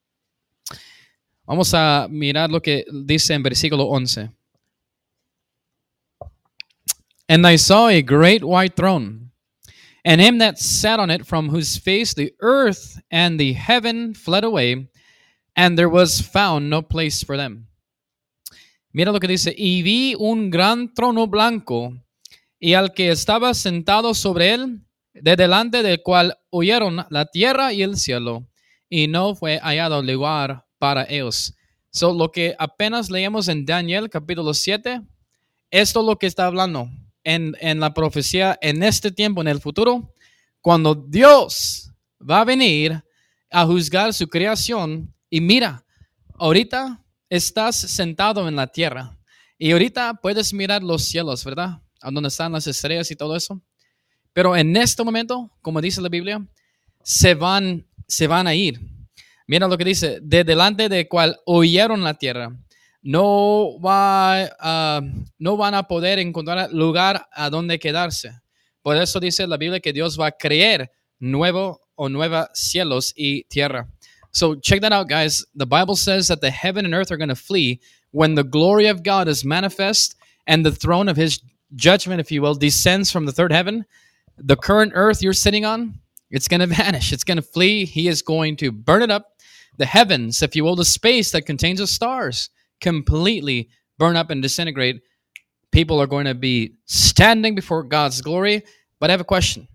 Vamos a mirar lo que dice en versículo once. And I saw a great white throne, and him that sat on it, from whose face the earth and the heaven fled away, and there was found no place for them. Mira lo que dice, y vi un gran trono blanco, y al que estaba sentado sobre él, de delante del cual huyeron la tierra y el cielo, y no fue hallado lugar para ellos. So, lo que apenas leemos en Daniel capítulo siete, esto es lo que está hablando en, en la profecía en este tiempo, en el futuro, cuando Dios va a venir a juzgar su creación. Y mira, ahorita estás sentado en la tierra y ahorita puedes mirar los cielos, ¿verdad? A donde están las estrellas y todo eso. Pero en este momento, como dice la Biblia, se van, se van a ir. Mira lo que dice, de delante de cual oyeron la tierra. No, va, uh, no van a poder encontrar lugar a donde quedarse. Por eso dice la Biblia que Dios va a crear nuevo o nuevos cielos y tierra. So check that out, guys. The Bible says that the heaven and earth are going to flee when the glory of God is manifest and the throne of his judgment, if you will, descends from the third heaven. The current earth you're sitting on, it's going to vanish. It's going to flee. He is going to burn it up. The heavens, if you will, the space that contains the stars, completely burn up and disintegrate. People are going to be standing before God's glory. But I have a question.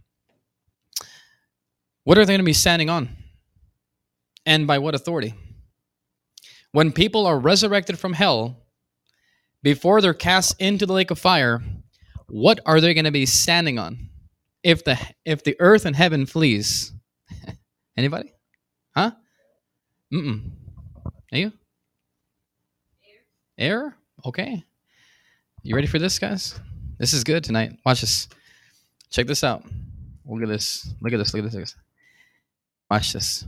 What are they going to be standing on? And by what authority? When people are resurrected from hell, before they're cast into the lake of fire, what are they going to be standing on? If the if the earth and heaven flees. Anybody? Huh? Mm-mm. Are you? Air? Okay. You ready for this, guys? This is good tonight. Watch this. Check this out. Look at this. Look at this. Look at this. Watch this.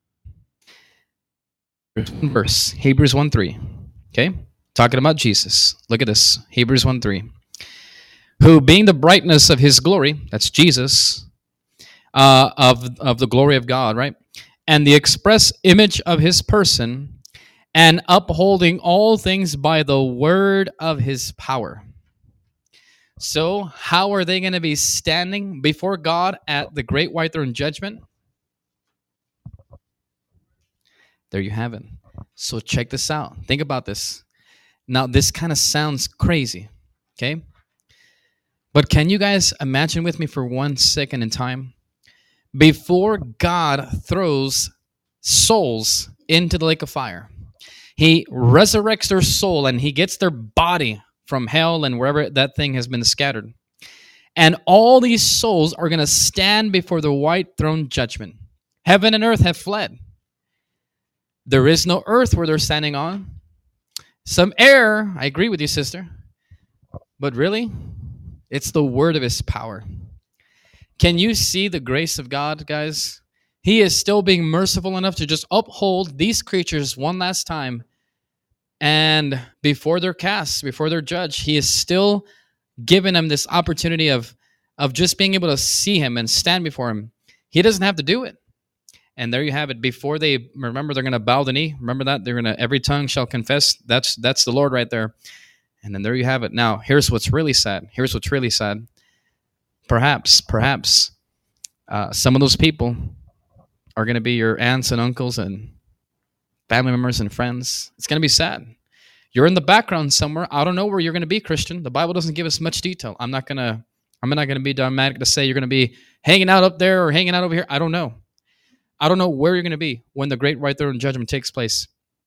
Verse. Hebrews one three. Okay? Talking about Jesus. Look at this. Hebrews one three. Who being the brightness of his glory, that's Jesus, uh, of, of the glory of God, right? And the express image of his person, and upholding all things by the word of his power. So, how are they going to be standing before God at the great white throne judgment? There you have it. So, check this out. Think about this. Now, this kind of sounds crazy, okay? But can you guys imagine with me for one second in time? Before God throws souls into the lake of fire, he resurrects their soul and he gets their body from hell and wherever that thing has been scattered. And all these souls are going to stand before the white throne judgment. Heaven and earth have fled. There is no earth where they're standing on. Some air, I agree with you, sister. But really, it's the word of his power. Can you see the grace of God, guys? He is still being merciful enough to just uphold these creatures one last time. And before they're cast, before they're judged, he is still giving them this opportunity of, of just being able to see him and stand before him. He doesn't have to do it. And there you have it. Before they remember, they're going to bow the knee. Remember that they're going to every tongue shall confess. That's that's the Lord right there. And then there you have it. Now, here's what's really sad. Here's what's really sad. Perhaps, perhaps, uh, some of those people are going to be your aunts and uncles and family members and friends. It's going to be sad. You're in the background somewhere. I don't know where you're going to be, Christian. The Bible doesn't give us much detail. I'm not going to. I'm not going to be dogmatic to say you're going to be hanging out up there or hanging out over here. I don't know. I don't know where you're going to be when the great white throne judgment takes place.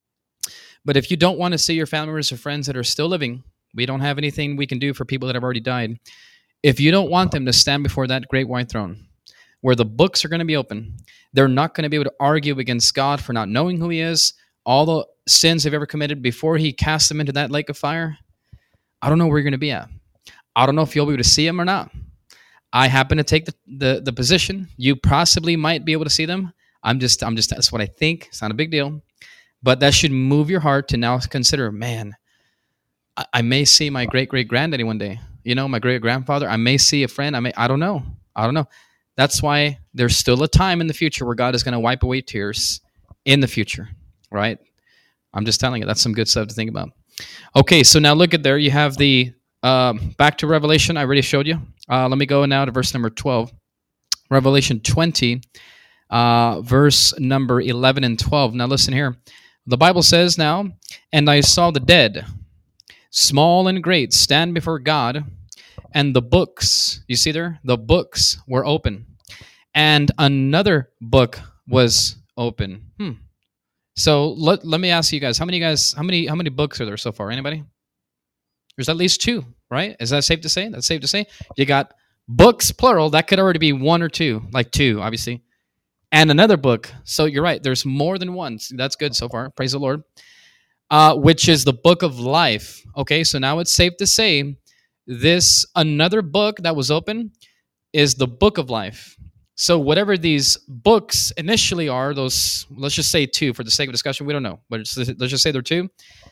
But if you don't want to see your family members or friends that are still living, we don't have anything we can do for people that have already died. If you don't want them to stand before that great white throne, where the books are going to be open, they're not going to be able to argue against God for not knowing who he is, all the sins they've ever committed before he casts them into that lake of fire. I don't know where you're going to be at. I don't know if you'll be able to see them or not. I happen to take the, the, the position. You possibly might be able to see them. I'm just, I'm just, that's what I think. It's not a big deal. But that should move your heart to now consider, man, I, I may see my great-great-granddaddy one day. You know, my great-grandfather. I may see a friend. I may, I don't know. I don't know. That's why there's still a time in the future where God is going to wipe away tears in the future, right? I'm just telling you, that's some good stuff to think about. Okay, so now look at there. You have the, um, back to Revelation. I already showed you. Uh, let me go now to verse number twelve. Revelation twenty, uh, verse number eleven and twelve. Now listen here. The Bible says now, and I saw the dead, small and great, stand before God, and the books, you see there? The books were open. And another book was open. Hmm. So let, let me ask you guys, how many guys, how many how many books are there so far? Anybody? There's at least two, right? Is that safe to say? That's safe to say. You got books, plural. That could already be one or two, like two, obviously. And another book. So you're right. There's more than one. That's good so far. Praise the Lord. Uh, which is the book of life. Okay, so now it's safe to say this another book that was open is the book of life. So whatever these books initially are, those, let's just say two for the sake of discussion. We don't know, but it's, let's just say they're two.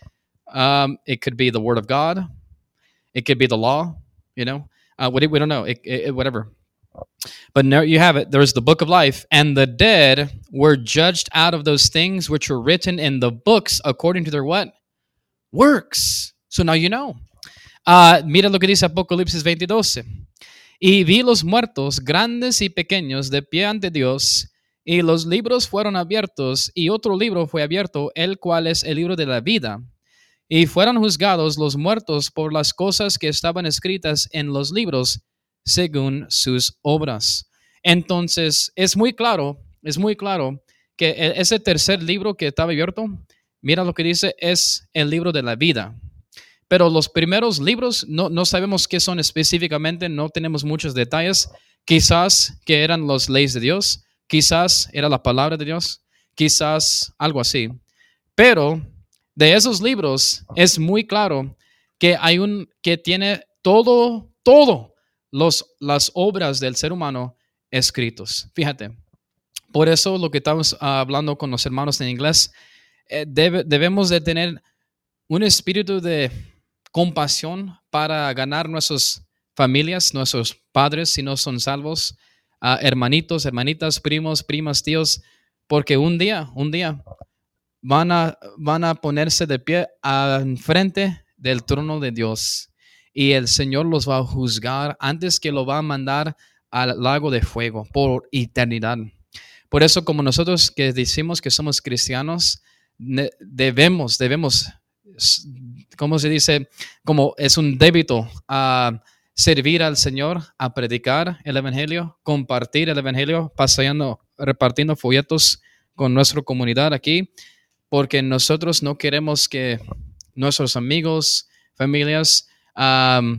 Um, it could be the Word of God. It could be the law, you know. Uh, we, we don't know, it, it, whatever. But now you have it. There's the book of life, and the dead were judged out of those things which were written in the books according to their what? Works. So now you know. Uh, mira lo que dice Apocalipsis veinte doce. Y vi los muertos, grandes y pequeños, de pie ante Dios, y los libros fueron abiertos, y otro libro fue abierto, el cual es el libro de la vida. Y fueron juzgados los muertos por las cosas que estaban escritas en los libros, según sus obras. Entonces, es muy claro, es muy claro que ese tercer libro que estaba abierto, mira lo que dice, es el libro de la vida. Pero los primeros libros no, no sabemos qué son específicamente, no tenemos muchos detalles. Quizás que eran las leyes de Dios, quizás era la palabra de Dios, quizás algo así. Pero de esos libros es muy claro que hay un que tiene todo, todo los, las obras del ser humano escritos. Fíjate, por eso lo que estamos uh, hablando con los hermanos en inglés, eh, debe, debemos de tener un espíritu de compasión para ganar nuestras familias, nuestros padres si no son salvos, uh, hermanitos, hermanitas, primos, primas, tíos, porque un día, un día van a, van a ponerse de pie enfrente del trono de Dios y el Señor los va a juzgar antes que lo va a mandar al lago de fuego por eternidad. Por eso, como nosotros que decimos que somos cristianos, debemos, debemos, ¿cómo se dice? Como es un débito a servir al Señor, a predicar el Evangelio, compartir el Evangelio, paseando, repartiendo folletos con nuestra comunidad aquí, porque nosotros no queremos que nuestros amigos, familias, um,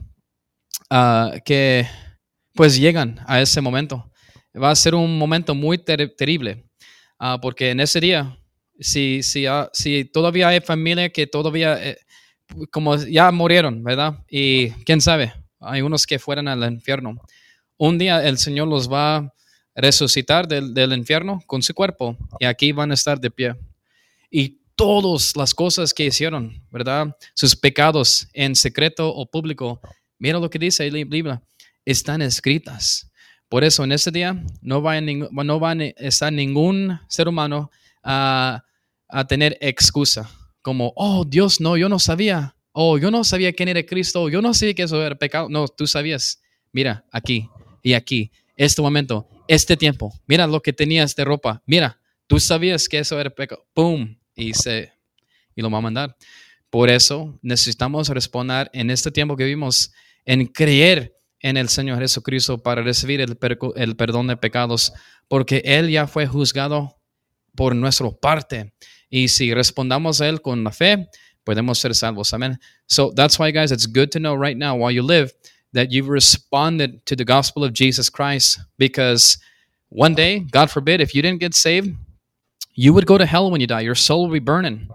uh, que pues llegan a ese momento. Va a ser un momento muy ter- terrible, uh, porque en ese día, si, si, uh, si todavía hay familia que todavía, eh, como ya murieron, ¿verdad? Y quién sabe, hay unos que fueran al infierno. Un día el Señor los va a resucitar del, del infierno con su cuerpo y aquí van a estar de pie. Y todas las cosas que hicieron, ¿verdad? Sus pecados en secreto o público, mira lo que dice la Biblia, están escritas. Por eso en ese día no va a, ning- no va a ni- estar ningún ser humano a, a tener excusa. Como, oh Dios, no, yo no sabía. Oh, yo no sabía quién era Cristo. Yo no sabía que eso era pecado. No, tú sabías. Mira, aquí y aquí. Este momento, este tiempo. Mira lo que tenías de ropa. Mira, tú sabías que eso era pecado. ¡Pum! Y, se, y lo va a mandar. Por eso necesitamos responder en este tiempo que vivimos en creer en el Señor Jesucristo para recibir el, perco- el perdón de pecados, porque Él ya fue juzgado por nuestra parte. Y si respondamos a Él con la fe, podemos ser salvos. Amen. So that's why, guys, it's good to know right now while you live that you've responded to the gospel of Jesus Christ, because one day, God forbid, if you didn't get saved, you would go to hell when you die. Your soul will be burning.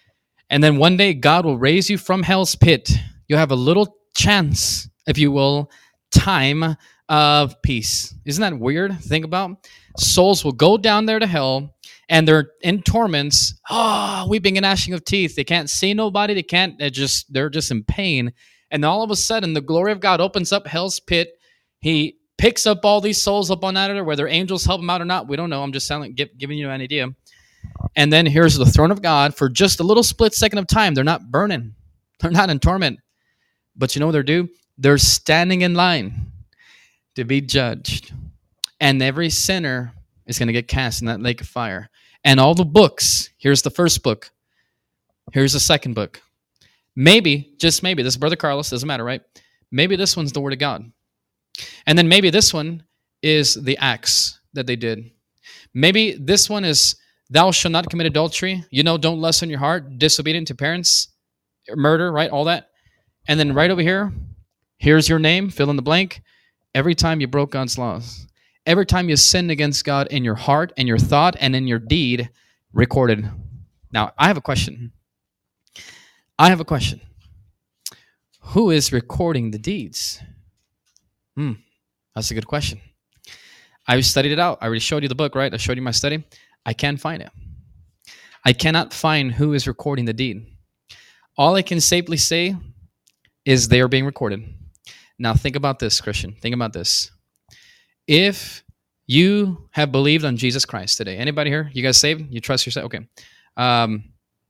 And then one day, God will raise you from hell's pit. You'll have a little chance, if you will, time of peace. Isn't that weird? Think about souls will go down there to hell, and they're in torments. Ah, oh, weeping and gnashing of teeth. They can't see nobody. They can't. They just they're just in pain. And all of a sudden, the glory of God opens up hell's pit. He picks up all these souls up on that, or whether angels help them out or not, we don't know. I'm just telling, give, giving you an idea. And then here's the throne of God for just a little split second of time. They're not burning. They're not in torment. But you know what they're doing? They're standing in line to be judged. And every sinner is going to get cast in that lake of fire. And all the books, here's the first book. Here's the second book. Maybe, just maybe, this is Brother Carlos, doesn't matter, right? Maybe this one's the Word of God. And then maybe this one is the acts that they did. Maybe this one is, thou shalt not commit adultery. You know, don't lust in your heart, disobedient to parents, murder, right? All that. And then right over here, here's your name, fill in the blank. Every time you broke God's laws. Every time you sinned against God in your heart and your thought and in your deed, recorded. Now, I have a question. I have a question. Who is recording the deeds? Hmm, that's a good question. I studied it out. I already showed you the book, right? I showed you my study. I can't find it. I cannot find who is recording the deed. All I can safely say is they are being recorded. Now, think about this, Christian. Think about this. If you have believed on Jesus Christ today, anybody here? You guys saved? You trust yourself? Okay. Um,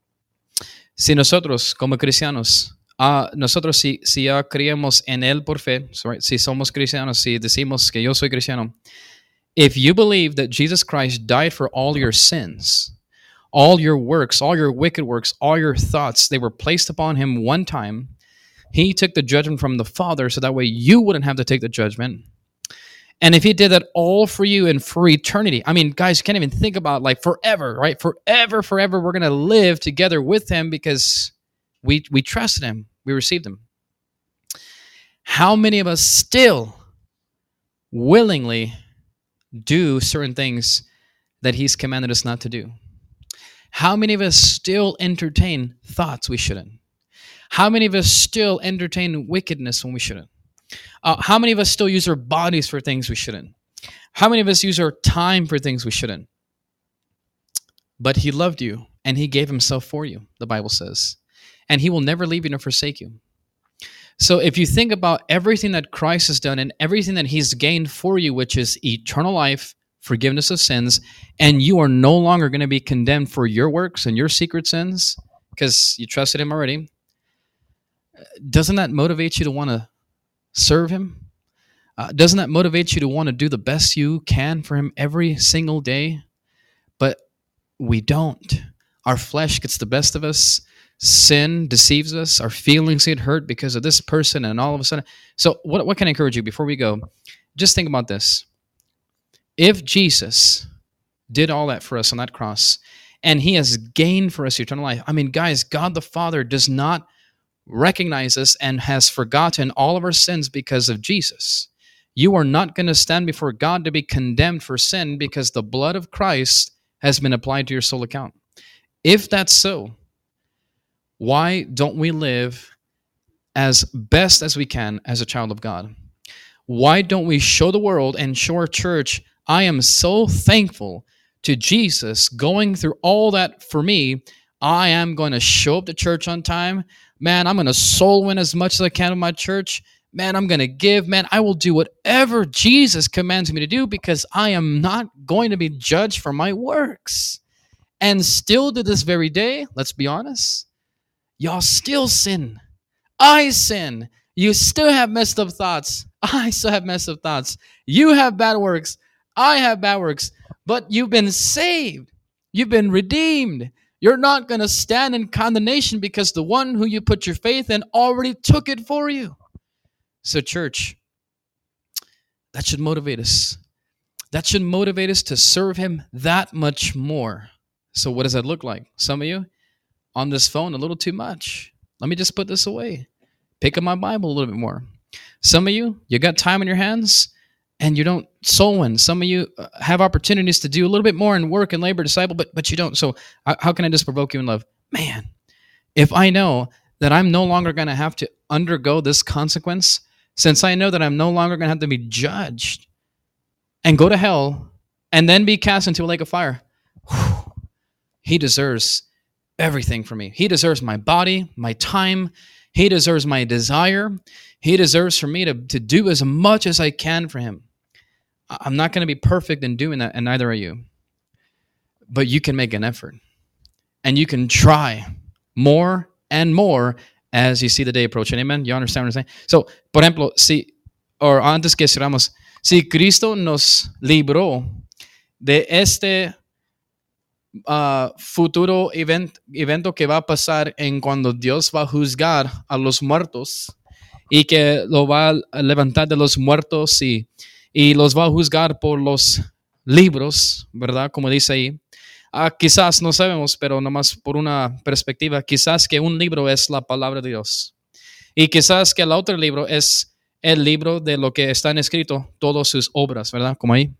si nosotros, como cristianos, uh, nosotros si, si ya creemos en Él por fe, sorry, si somos cristianos, si decimos que yo soy cristiano, if you believe that Jesus Christ died for all your sins, all your works, all your wicked works, all your thoughts, they were placed upon Him one time. He took the judgment from the Father so that way you wouldn't have to take the judgment. And if He did that all for you and for eternity, I mean, guys, you can't even think about like forever, right? Forever, forever, we're going to live together with Him because we we trusted Him. We received Him. How many of us still willingly do certain things that He's commanded us not to do? How many of us still entertain thoughts we shouldn't? How many of us still entertain wickedness when we shouldn't? Uh, how many of us still use our bodies for things we shouldn't? How many of us use our time for things we shouldn't? But He loved you, and He gave Himself for you, the Bible says. And He will never leave you nor forsake you. So if you think about everything that Christ has done and everything that He's gained for you, which is eternal life, forgiveness of sins, and you are no longer going to be condemned for your works and your secret sins because you trusted Him already, doesn't that motivate you to want to serve Him? Uh, doesn't that motivate you to want to do the best you can for Him every single day? But we don't. Our flesh gets the best of us. Sin deceives us. Our feelings get hurt because of this person, and all of a sudden. So what, what can I encourage you before we go? Just think about this. If Jesus did all that for us on that cross, and He has gained for us eternal life, I mean, guys, God the Father does not recognize us and has forgotten all of our sins because of Jesus. You are not going to stand before God to be condemned for sin because the blood of Christ has been applied to your soul account. If that's so, why don't we live as best as we can as a child of God? Why don't we show the world and show our church, I am so thankful to Jesus going through all that for me. I am going to show up to church on time. Man, I'm going to soul win as much as I can in my church. Man, I'm going to give. Man, I will do whatever Jesus commands me to do because I am not going to be judged for my works. And still to this very day, let's be honest, y'all still sin. I sin. You still have messed up thoughts. I still have messed up thoughts. You have bad works. I have bad works. But you've been saved. You've been redeemed. You're not going to stand in condemnation because the one who you put your faith in already took it for you. So, church, that should motivate us. That should motivate us to serve him that much more. So what does that look like? Some of you on this phone a little too much. Let me just put this away. Pick up my Bible a little bit more. Some of you, you got time in your hands and you don't soul win. Some of you have opportunities to do a little bit more in work and labor, disciple, but but you don't. So how can I just provoke you in love? Man, if I know that I'm no longer going to have to undergo this consequence, since I know that I'm no longer going to have to be judged and go to hell and then be cast into a lake of fire, whew, he deserves everything from me. He deserves my body, my time. He deserves my desire. He deserves for me to, to do as much as I can for him. I'm not going to be perfect in doing that, and neither are you. But you can make an effort. And you can try more and more as you see the day approaching. Amen? You understand what I'm saying? So, por ejemplo, si, or antes que cerramos, si Cristo nos libró de este uh, futuro event, evento que va a pasar en cuando Dios va a juzgar a los muertos y que lo va a levantar de los muertos y, y los va a juzgar por los libros, ¿verdad? Como dice ahí. Uh, quizás no sabemos, pero nomás por una perspectiva, quizás que un libro es la palabra de Dios. Y quizás que el otro libro es el libro de lo que están escrito, todas sus obras, ¿verdad? Como ahí.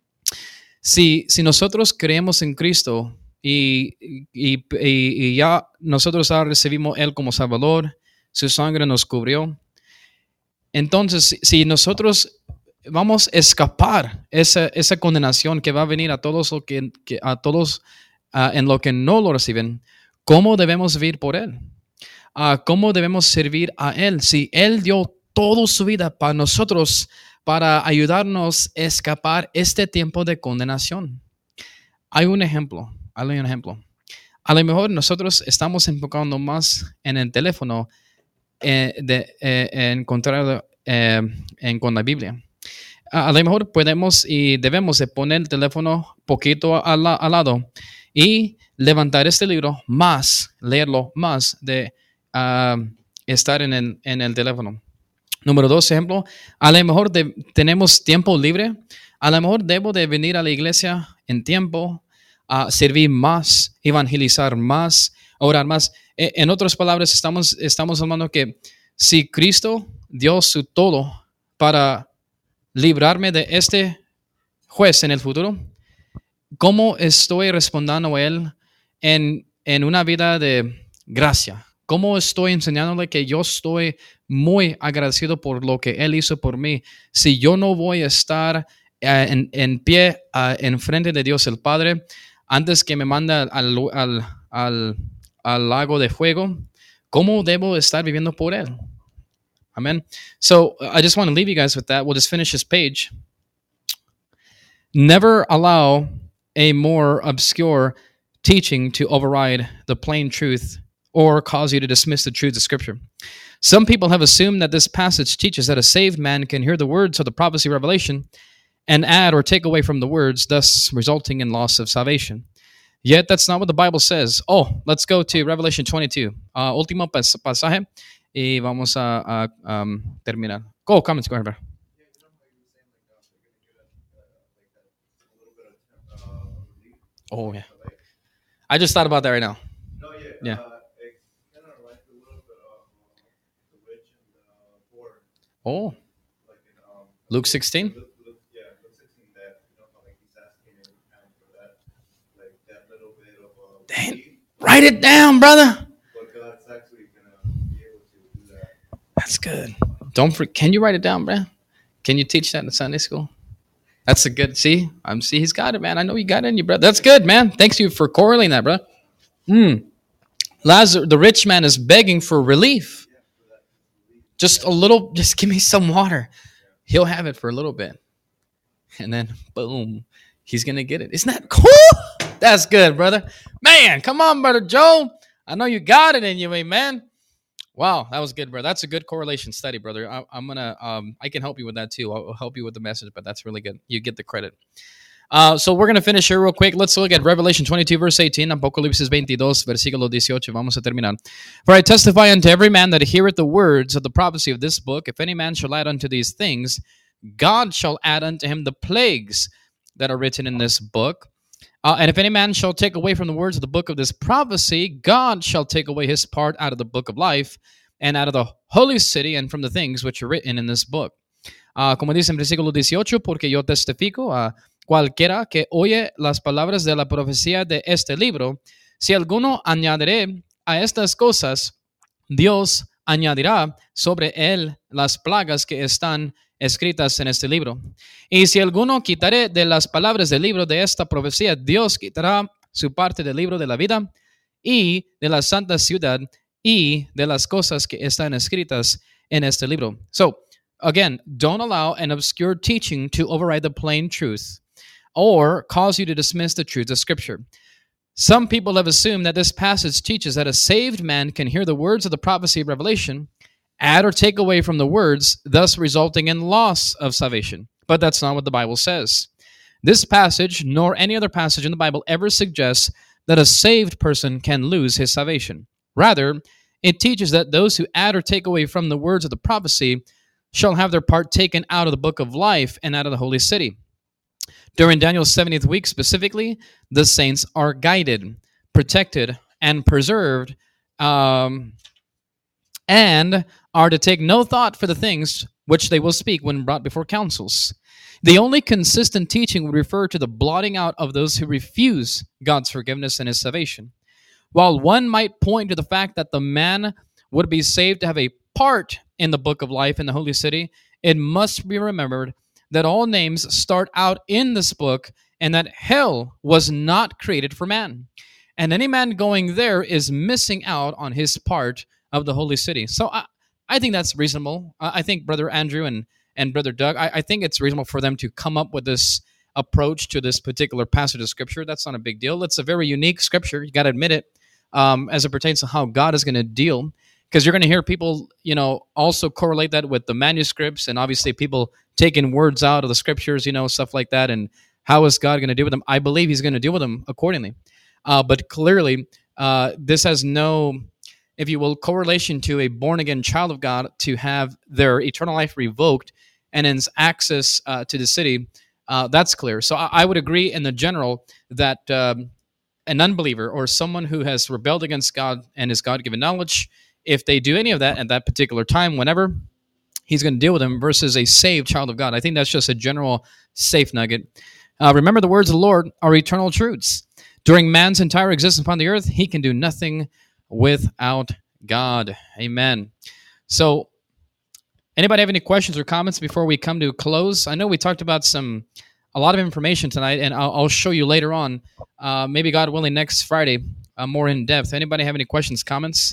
Si, si nosotros creemos en Cristo y, y, y, y ya nosotros ahora recibimos Él como Salvador, su sangre nos cubrió, entonces si nosotros vamos a escapar esa, esa condenación que va a venir a todos, lo que, que, a todos uh, en lo que no lo reciben, ¿cómo debemos vivir por Él? Uh, ¿Cómo debemos servir a Él? Si Él dio toda su vida para nosotros, para ayudarnos a escapar este tiempo de condenación. Hay un ejemplo, hay un ejemplo. A lo mejor nosotros estamos enfocando más en el teléfono eh, de eh, encontrar eh, en, con la Biblia. A, a lo mejor podemos y debemos de poner el teléfono poquito al, al lado y levantar este libro más, leerlo más de uh, estar en el, en el teléfono. Número dos, ejemplo, a lo mejor de, tenemos tiempo libre, a lo mejor debo de venir a la iglesia en tiempo, a servir más, evangelizar más, orar más. E, en otras palabras, estamos, estamos hablando que si Cristo dio su todo para librarme de este juez en el futuro, ¿cómo estoy respondiendo a Él en, en una vida de gracia? ¿Cómo estoy enseñándole que yo estoy muy agradecido por lo que Él hizo por mí? Si yo no voy a estar uh, en, en pie uh, en frente de Dios el Padre antes que me manda al, al, al, al lago de fuego, ¿cómo debo estar viviendo por Él? Amen. So I just want to leave you guys with that. We'll just finish this page. Never allow a more obscure teaching to override the plain truth or cause you to dismiss the truths of Scripture. Some people have assumed that this passage teaches that a saved man can hear the words of the prophecy revelation and add or take away from the words, thus resulting in loss of salvation. Yet that's not what the Bible says. Oh, let's go to Revelation twenty-two. Uh, último pas- pasaje y vamos a, a um, terminar. Go, comments, go ahead, bro. Oh, yeah. I just thought about that right now. Yeah. Oh, Luke sixteen? Dang, write it down, brother. That's good. Don't for, can you write it down, bro? Can you teach that in Sunday school? That's a good, see? I'm see he's got it, man. I know you got it in you, brother. That's good, man. Thanks you for correlating that, bro. Hmm. Lazarus, the rich man, is begging for relief. Just a little, just give me some water. He'll have it for a little bit. And then, boom, he's going to get it. Isn't that cool? That's good, brother. Man, come on, brother Joe. I know you got it in you, man. Wow, that was good, bro. That's a good correlation study, brother. I, I'm gonna, um, I can help you with that too. I'll help you with the message, but that's really good. You get the credit. Uh, so we're gonna finish here real quick. Let's look at Revelation twenty-two, verse eighteen, Apocalipsis veintidós, versículo dieciocho. Vamos a terminar. For I testify unto every man that heareth the words of the prophecy of this book. If any man shall add unto these things, God shall add unto him the plagues that are written in this book. Uh, and if any man shall take away from the words of the book of this prophecy, God shall take away his part out of the book of life and out of the holy city and from the things which are written in this book. Uh, como dice en versículo dieciocho, porque yo testifico a cualquiera que oye las palabras de la profecía de este libro, si alguno añadiré a estas cosas, Dios añadirá sobre él las plagas que están escritas en este libro. Y si alguno quitaré de las palabras del libro de esta profecía, Dios quitará su parte del libro de la vida y de la santa ciudad y de las cosas que están escritas en este libro. So, again, don't allow an obscure teaching to override the plain truth or cause you to dismiss the truth of Scripture. Some people have assumed that this passage teaches that a saved man can hear the words of the prophecy of Revelation, add or take away from the words, thus resulting in loss of salvation. But that's not what the Bible says. This passage, nor any other passage in the Bible, ever suggests that a saved person can lose his salvation. Rather, it teaches that those who add or take away from the words of the prophecy shall have their part taken out of the book of life and out of the holy city. During Daniel's seventieth week specifically, the saints are guided, protected, and preserved, um, and are to take no thought for the things which they will speak when brought before councils. The only consistent teaching would refer to the blotting out of those who refuse God's forgiveness and his salvation. While one might point to the fact that the man would be saved to have a part in the book of life in the holy city, it must be remembered that all names start out in this book and that hell was not created for man. And any man going there is missing out on his part of the holy city. So I, I think that's reasonable. I think Brother Andrew and, and Brother Doug, I, I think it's reasonable for them to come up with this approach to this particular passage of Scripture. That's not a big deal. It's a very unique Scripture. You got to admit it, um, as it pertains to how God is going to deal. Because you're going to hear people, you know, also correlate that with the manuscripts and obviously people taking words out of the Scriptures, you know, stuff like that. And how is God going to deal with them? I believe he's going to deal with them accordingly. Uh, but clearly, uh, this has no, if you will, correlation to a born-again child of God to have their eternal life revoked and hence access uh, to the city. Uh, that's clear. So I, I would agree in the general that um, an unbeliever or someone who has rebelled against God and his God-given knowledge, if they do any of that at that particular time, whenever, he's going to deal with them versus a saved child of God. I think that's just a general safe nugget. Uh, remember, the words of the Lord are eternal truths. During man's entire existence upon the earth, he can do nothing without God. Amen. So, anybody have any questions or comments before we come to close? I know we talked about some, a lot of information tonight, and I'll, I'll show you later on, uh, maybe God willing, next Friday, uh, more in depth. Anybody have any questions, comments?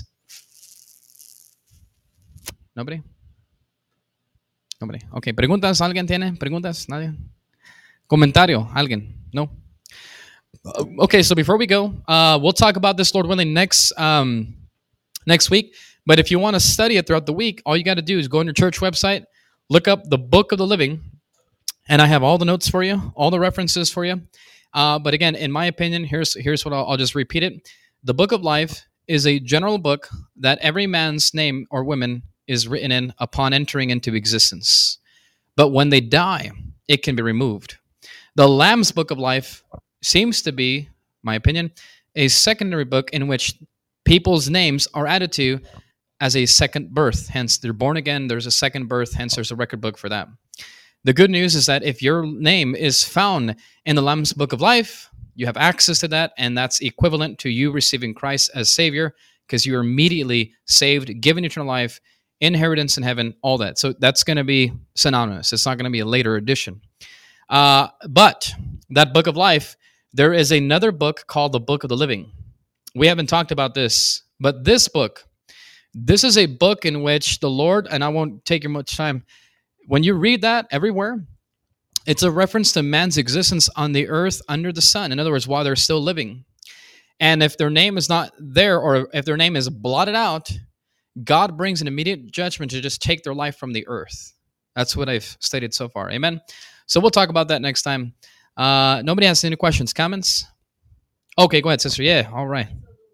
Nobody? Nobody. Okay, ¿preguntas? ¿Alguien tiene preguntas? ¿Nadie? ¿Comentario? ¿Alguien? No? Okay, so before we go, uh, we'll talk about this, Lord willing, next um, next week. But if you want to study it throughout the week, all you got to do is go on your church website, look up the Book of the Living, and I have all the notes for you, all the references for you. Uh, but again, in my opinion, here's here's what I'll, I'll just repeat it. The Book of Life is a general book that every man's name or woman is written in upon entering into existence. But when they die, it can be removed. The Lamb's Book of Life seems to be, my opinion, a secondary book in which people's names are added to as a second birth. Hence, they're born again, there's a second birth, hence there's a record book for that. The good news is that if your name is found in the Lamb's Book of Life, you have access to that, and that's equivalent to you receiving Christ as Savior, because you're immediately saved, given eternal life, inheritance in heaven, all that. So that's going to be synonymous. It's not going to be a later addition. Uh, but that Book of Life, there is another book called the Book of the Living. We haven't talked about this, but this book, This is a book in which the Lord, and I won't take you much time, when you read that everywhere, it's a reference to man's existence on the earth under the sun. In other words, while they're still living. And if their name is not there, or if their name is blotted out, God brings an immediate judgment to just take their life from the earth. That's what I've stated so far. Amen. So we'll talk about that next time. Uh, nobody has any questions, comments? Okay, go ahead, sister. Yeah, all right.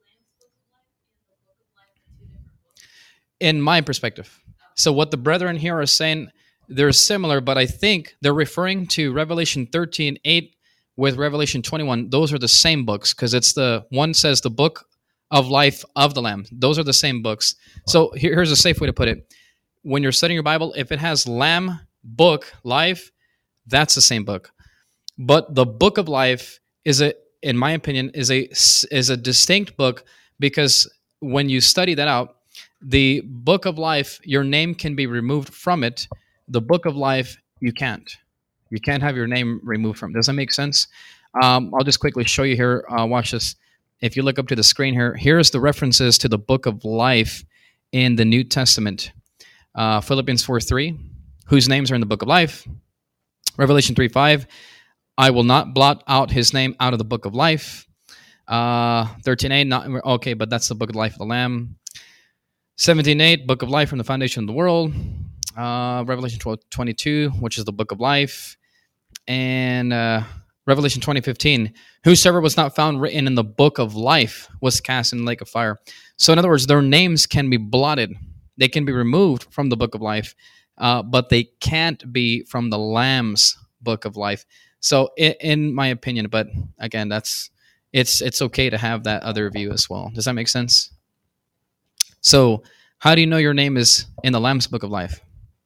In my perspective. So what the brethren here are saying, they're similar, but I think they're referring to Revelation thirteen eight with Revelation twenty-one. Those are the same books, because it's the one says the book of life of the Lamb. Those are the same books. So here- here's a safe way to put it. When you're studying your Bible, if it has Lamb, book, life, that's the same book. But the book of life is a, in my opinion, is a is a distinct book, because when you study that out, the book of life, your name can be removed from it. The book of life, you can't. You can't have your name removed from it. Does that make sense? Um, I'll just quickly show you here. Uh, watch this. If you look up to the screen here, here's the references to the book of life in the New Testament. Uh, Philippians four three, whose names are in the book of life. Revelation three five, I will not blot out his name out of the book of life. Uh, thirteen eight, not okay, but that's the book of life of the Lamb. seventeen eight, book of life from the foundation of the world. Uh, Revelation twelve twenty-two, which is the book of life. And uh, Revelation twenty fifteen, whosoever was not found written in the book of life was cast in the lake of fire. So in other words, their names can be blotted. They can be removed from the book of life, uh, but they can't be from the Lamb's book of life. So in, in my opinion, but again, that's it's it's okay to have that other view as well. Does that make sense? So how do you know your name is in the Lamb's book of life?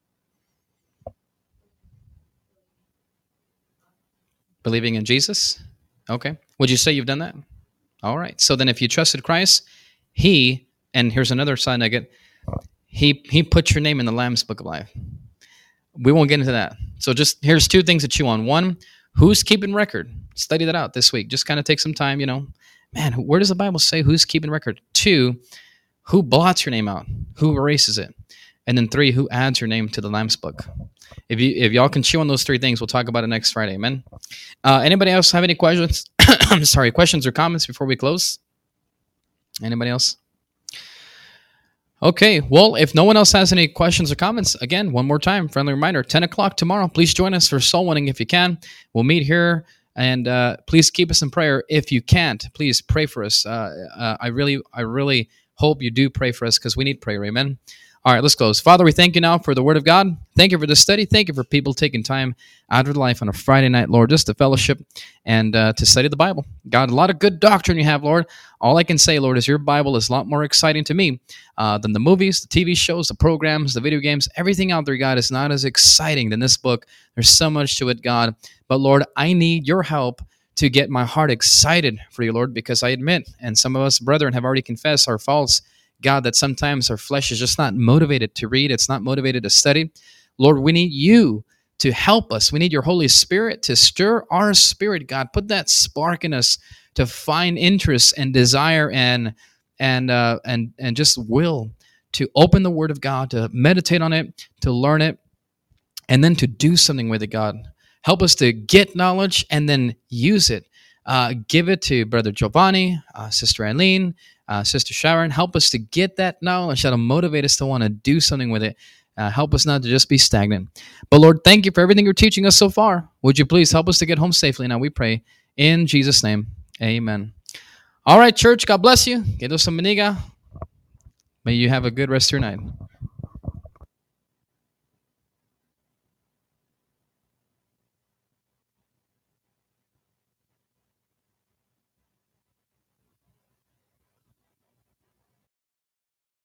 Believing in Jesus? Okay. Would you say you've done that? All right. So then if you trusted Christ, he, and here's another side nugget, he he put your name in the Lamb's book of life. We won't get into that. So just here's two things to chew on. One, who's keeping record? Study that out this week. Just kind of take some time, you know. Man, where does the Bible say who's keeping record? Two, who blots your name out? Who erases it? And then three, who adds your name to the Lamb's book? If you if y'all can chew on those three things, we'll talk about it next Friday. Amen. Uh, anybody else have any questions? I'm sorry, questions or comments before we close? Anybody else? Okay, well, if no one else has any questions or comments, again, one more time, friendly reminder, ten o'clock tomorrow. Please join us for soul winning if you can. We'll meet here, and uh, please keep us in prayer. If you can't, please pray for us. Uh, uh, I really, I really hope you do pray for us, because we need prayer. Amen. All right, let's close. Father, we thank you now for the word of God. Thank you for this study. Thank you for people taking time out of their life on a Friday night, Lord, just to fellowship and uh, to study the Bible. God, a lot of good doctrine you have, Lord. All I can say, Lord, is your Bible is a lot more exciting to me uh, than the movies, the T V shows, the programs, the video games. Everything out there, God, is not as exciting than this book. There's so much to it, God. But, Lord, I need your help to get my heart excited for you, Lord, because I admit, and some of us brethren have already confessed our faults, God, that sometimes our flesh is just not motivated to read. It's not motivated to study. Lord, we need you to help us. We need your Holy Spirit to stir our spirit, God. Put that spark in us to find interest and desire and and uh, and and just will to open the Word of God, to meditate on it, to learn it, and then to do something with it, God. Help us to get knowledge and then use it. Uh, give it to Brother Giovanni, uh, Sister Eileen, uh, Sister Sharon. Help us to get that knowledge that'll motivate us to want to do something with it. Uh, help us not to just be stagnant. But Lord, thank you for everything you're teaching us so far. Would you please help us to get home safely? Now we pray in Jesus' name. Amen. All right, church. God bless you. Que Dios te bendiga. May you have a good rest of your night.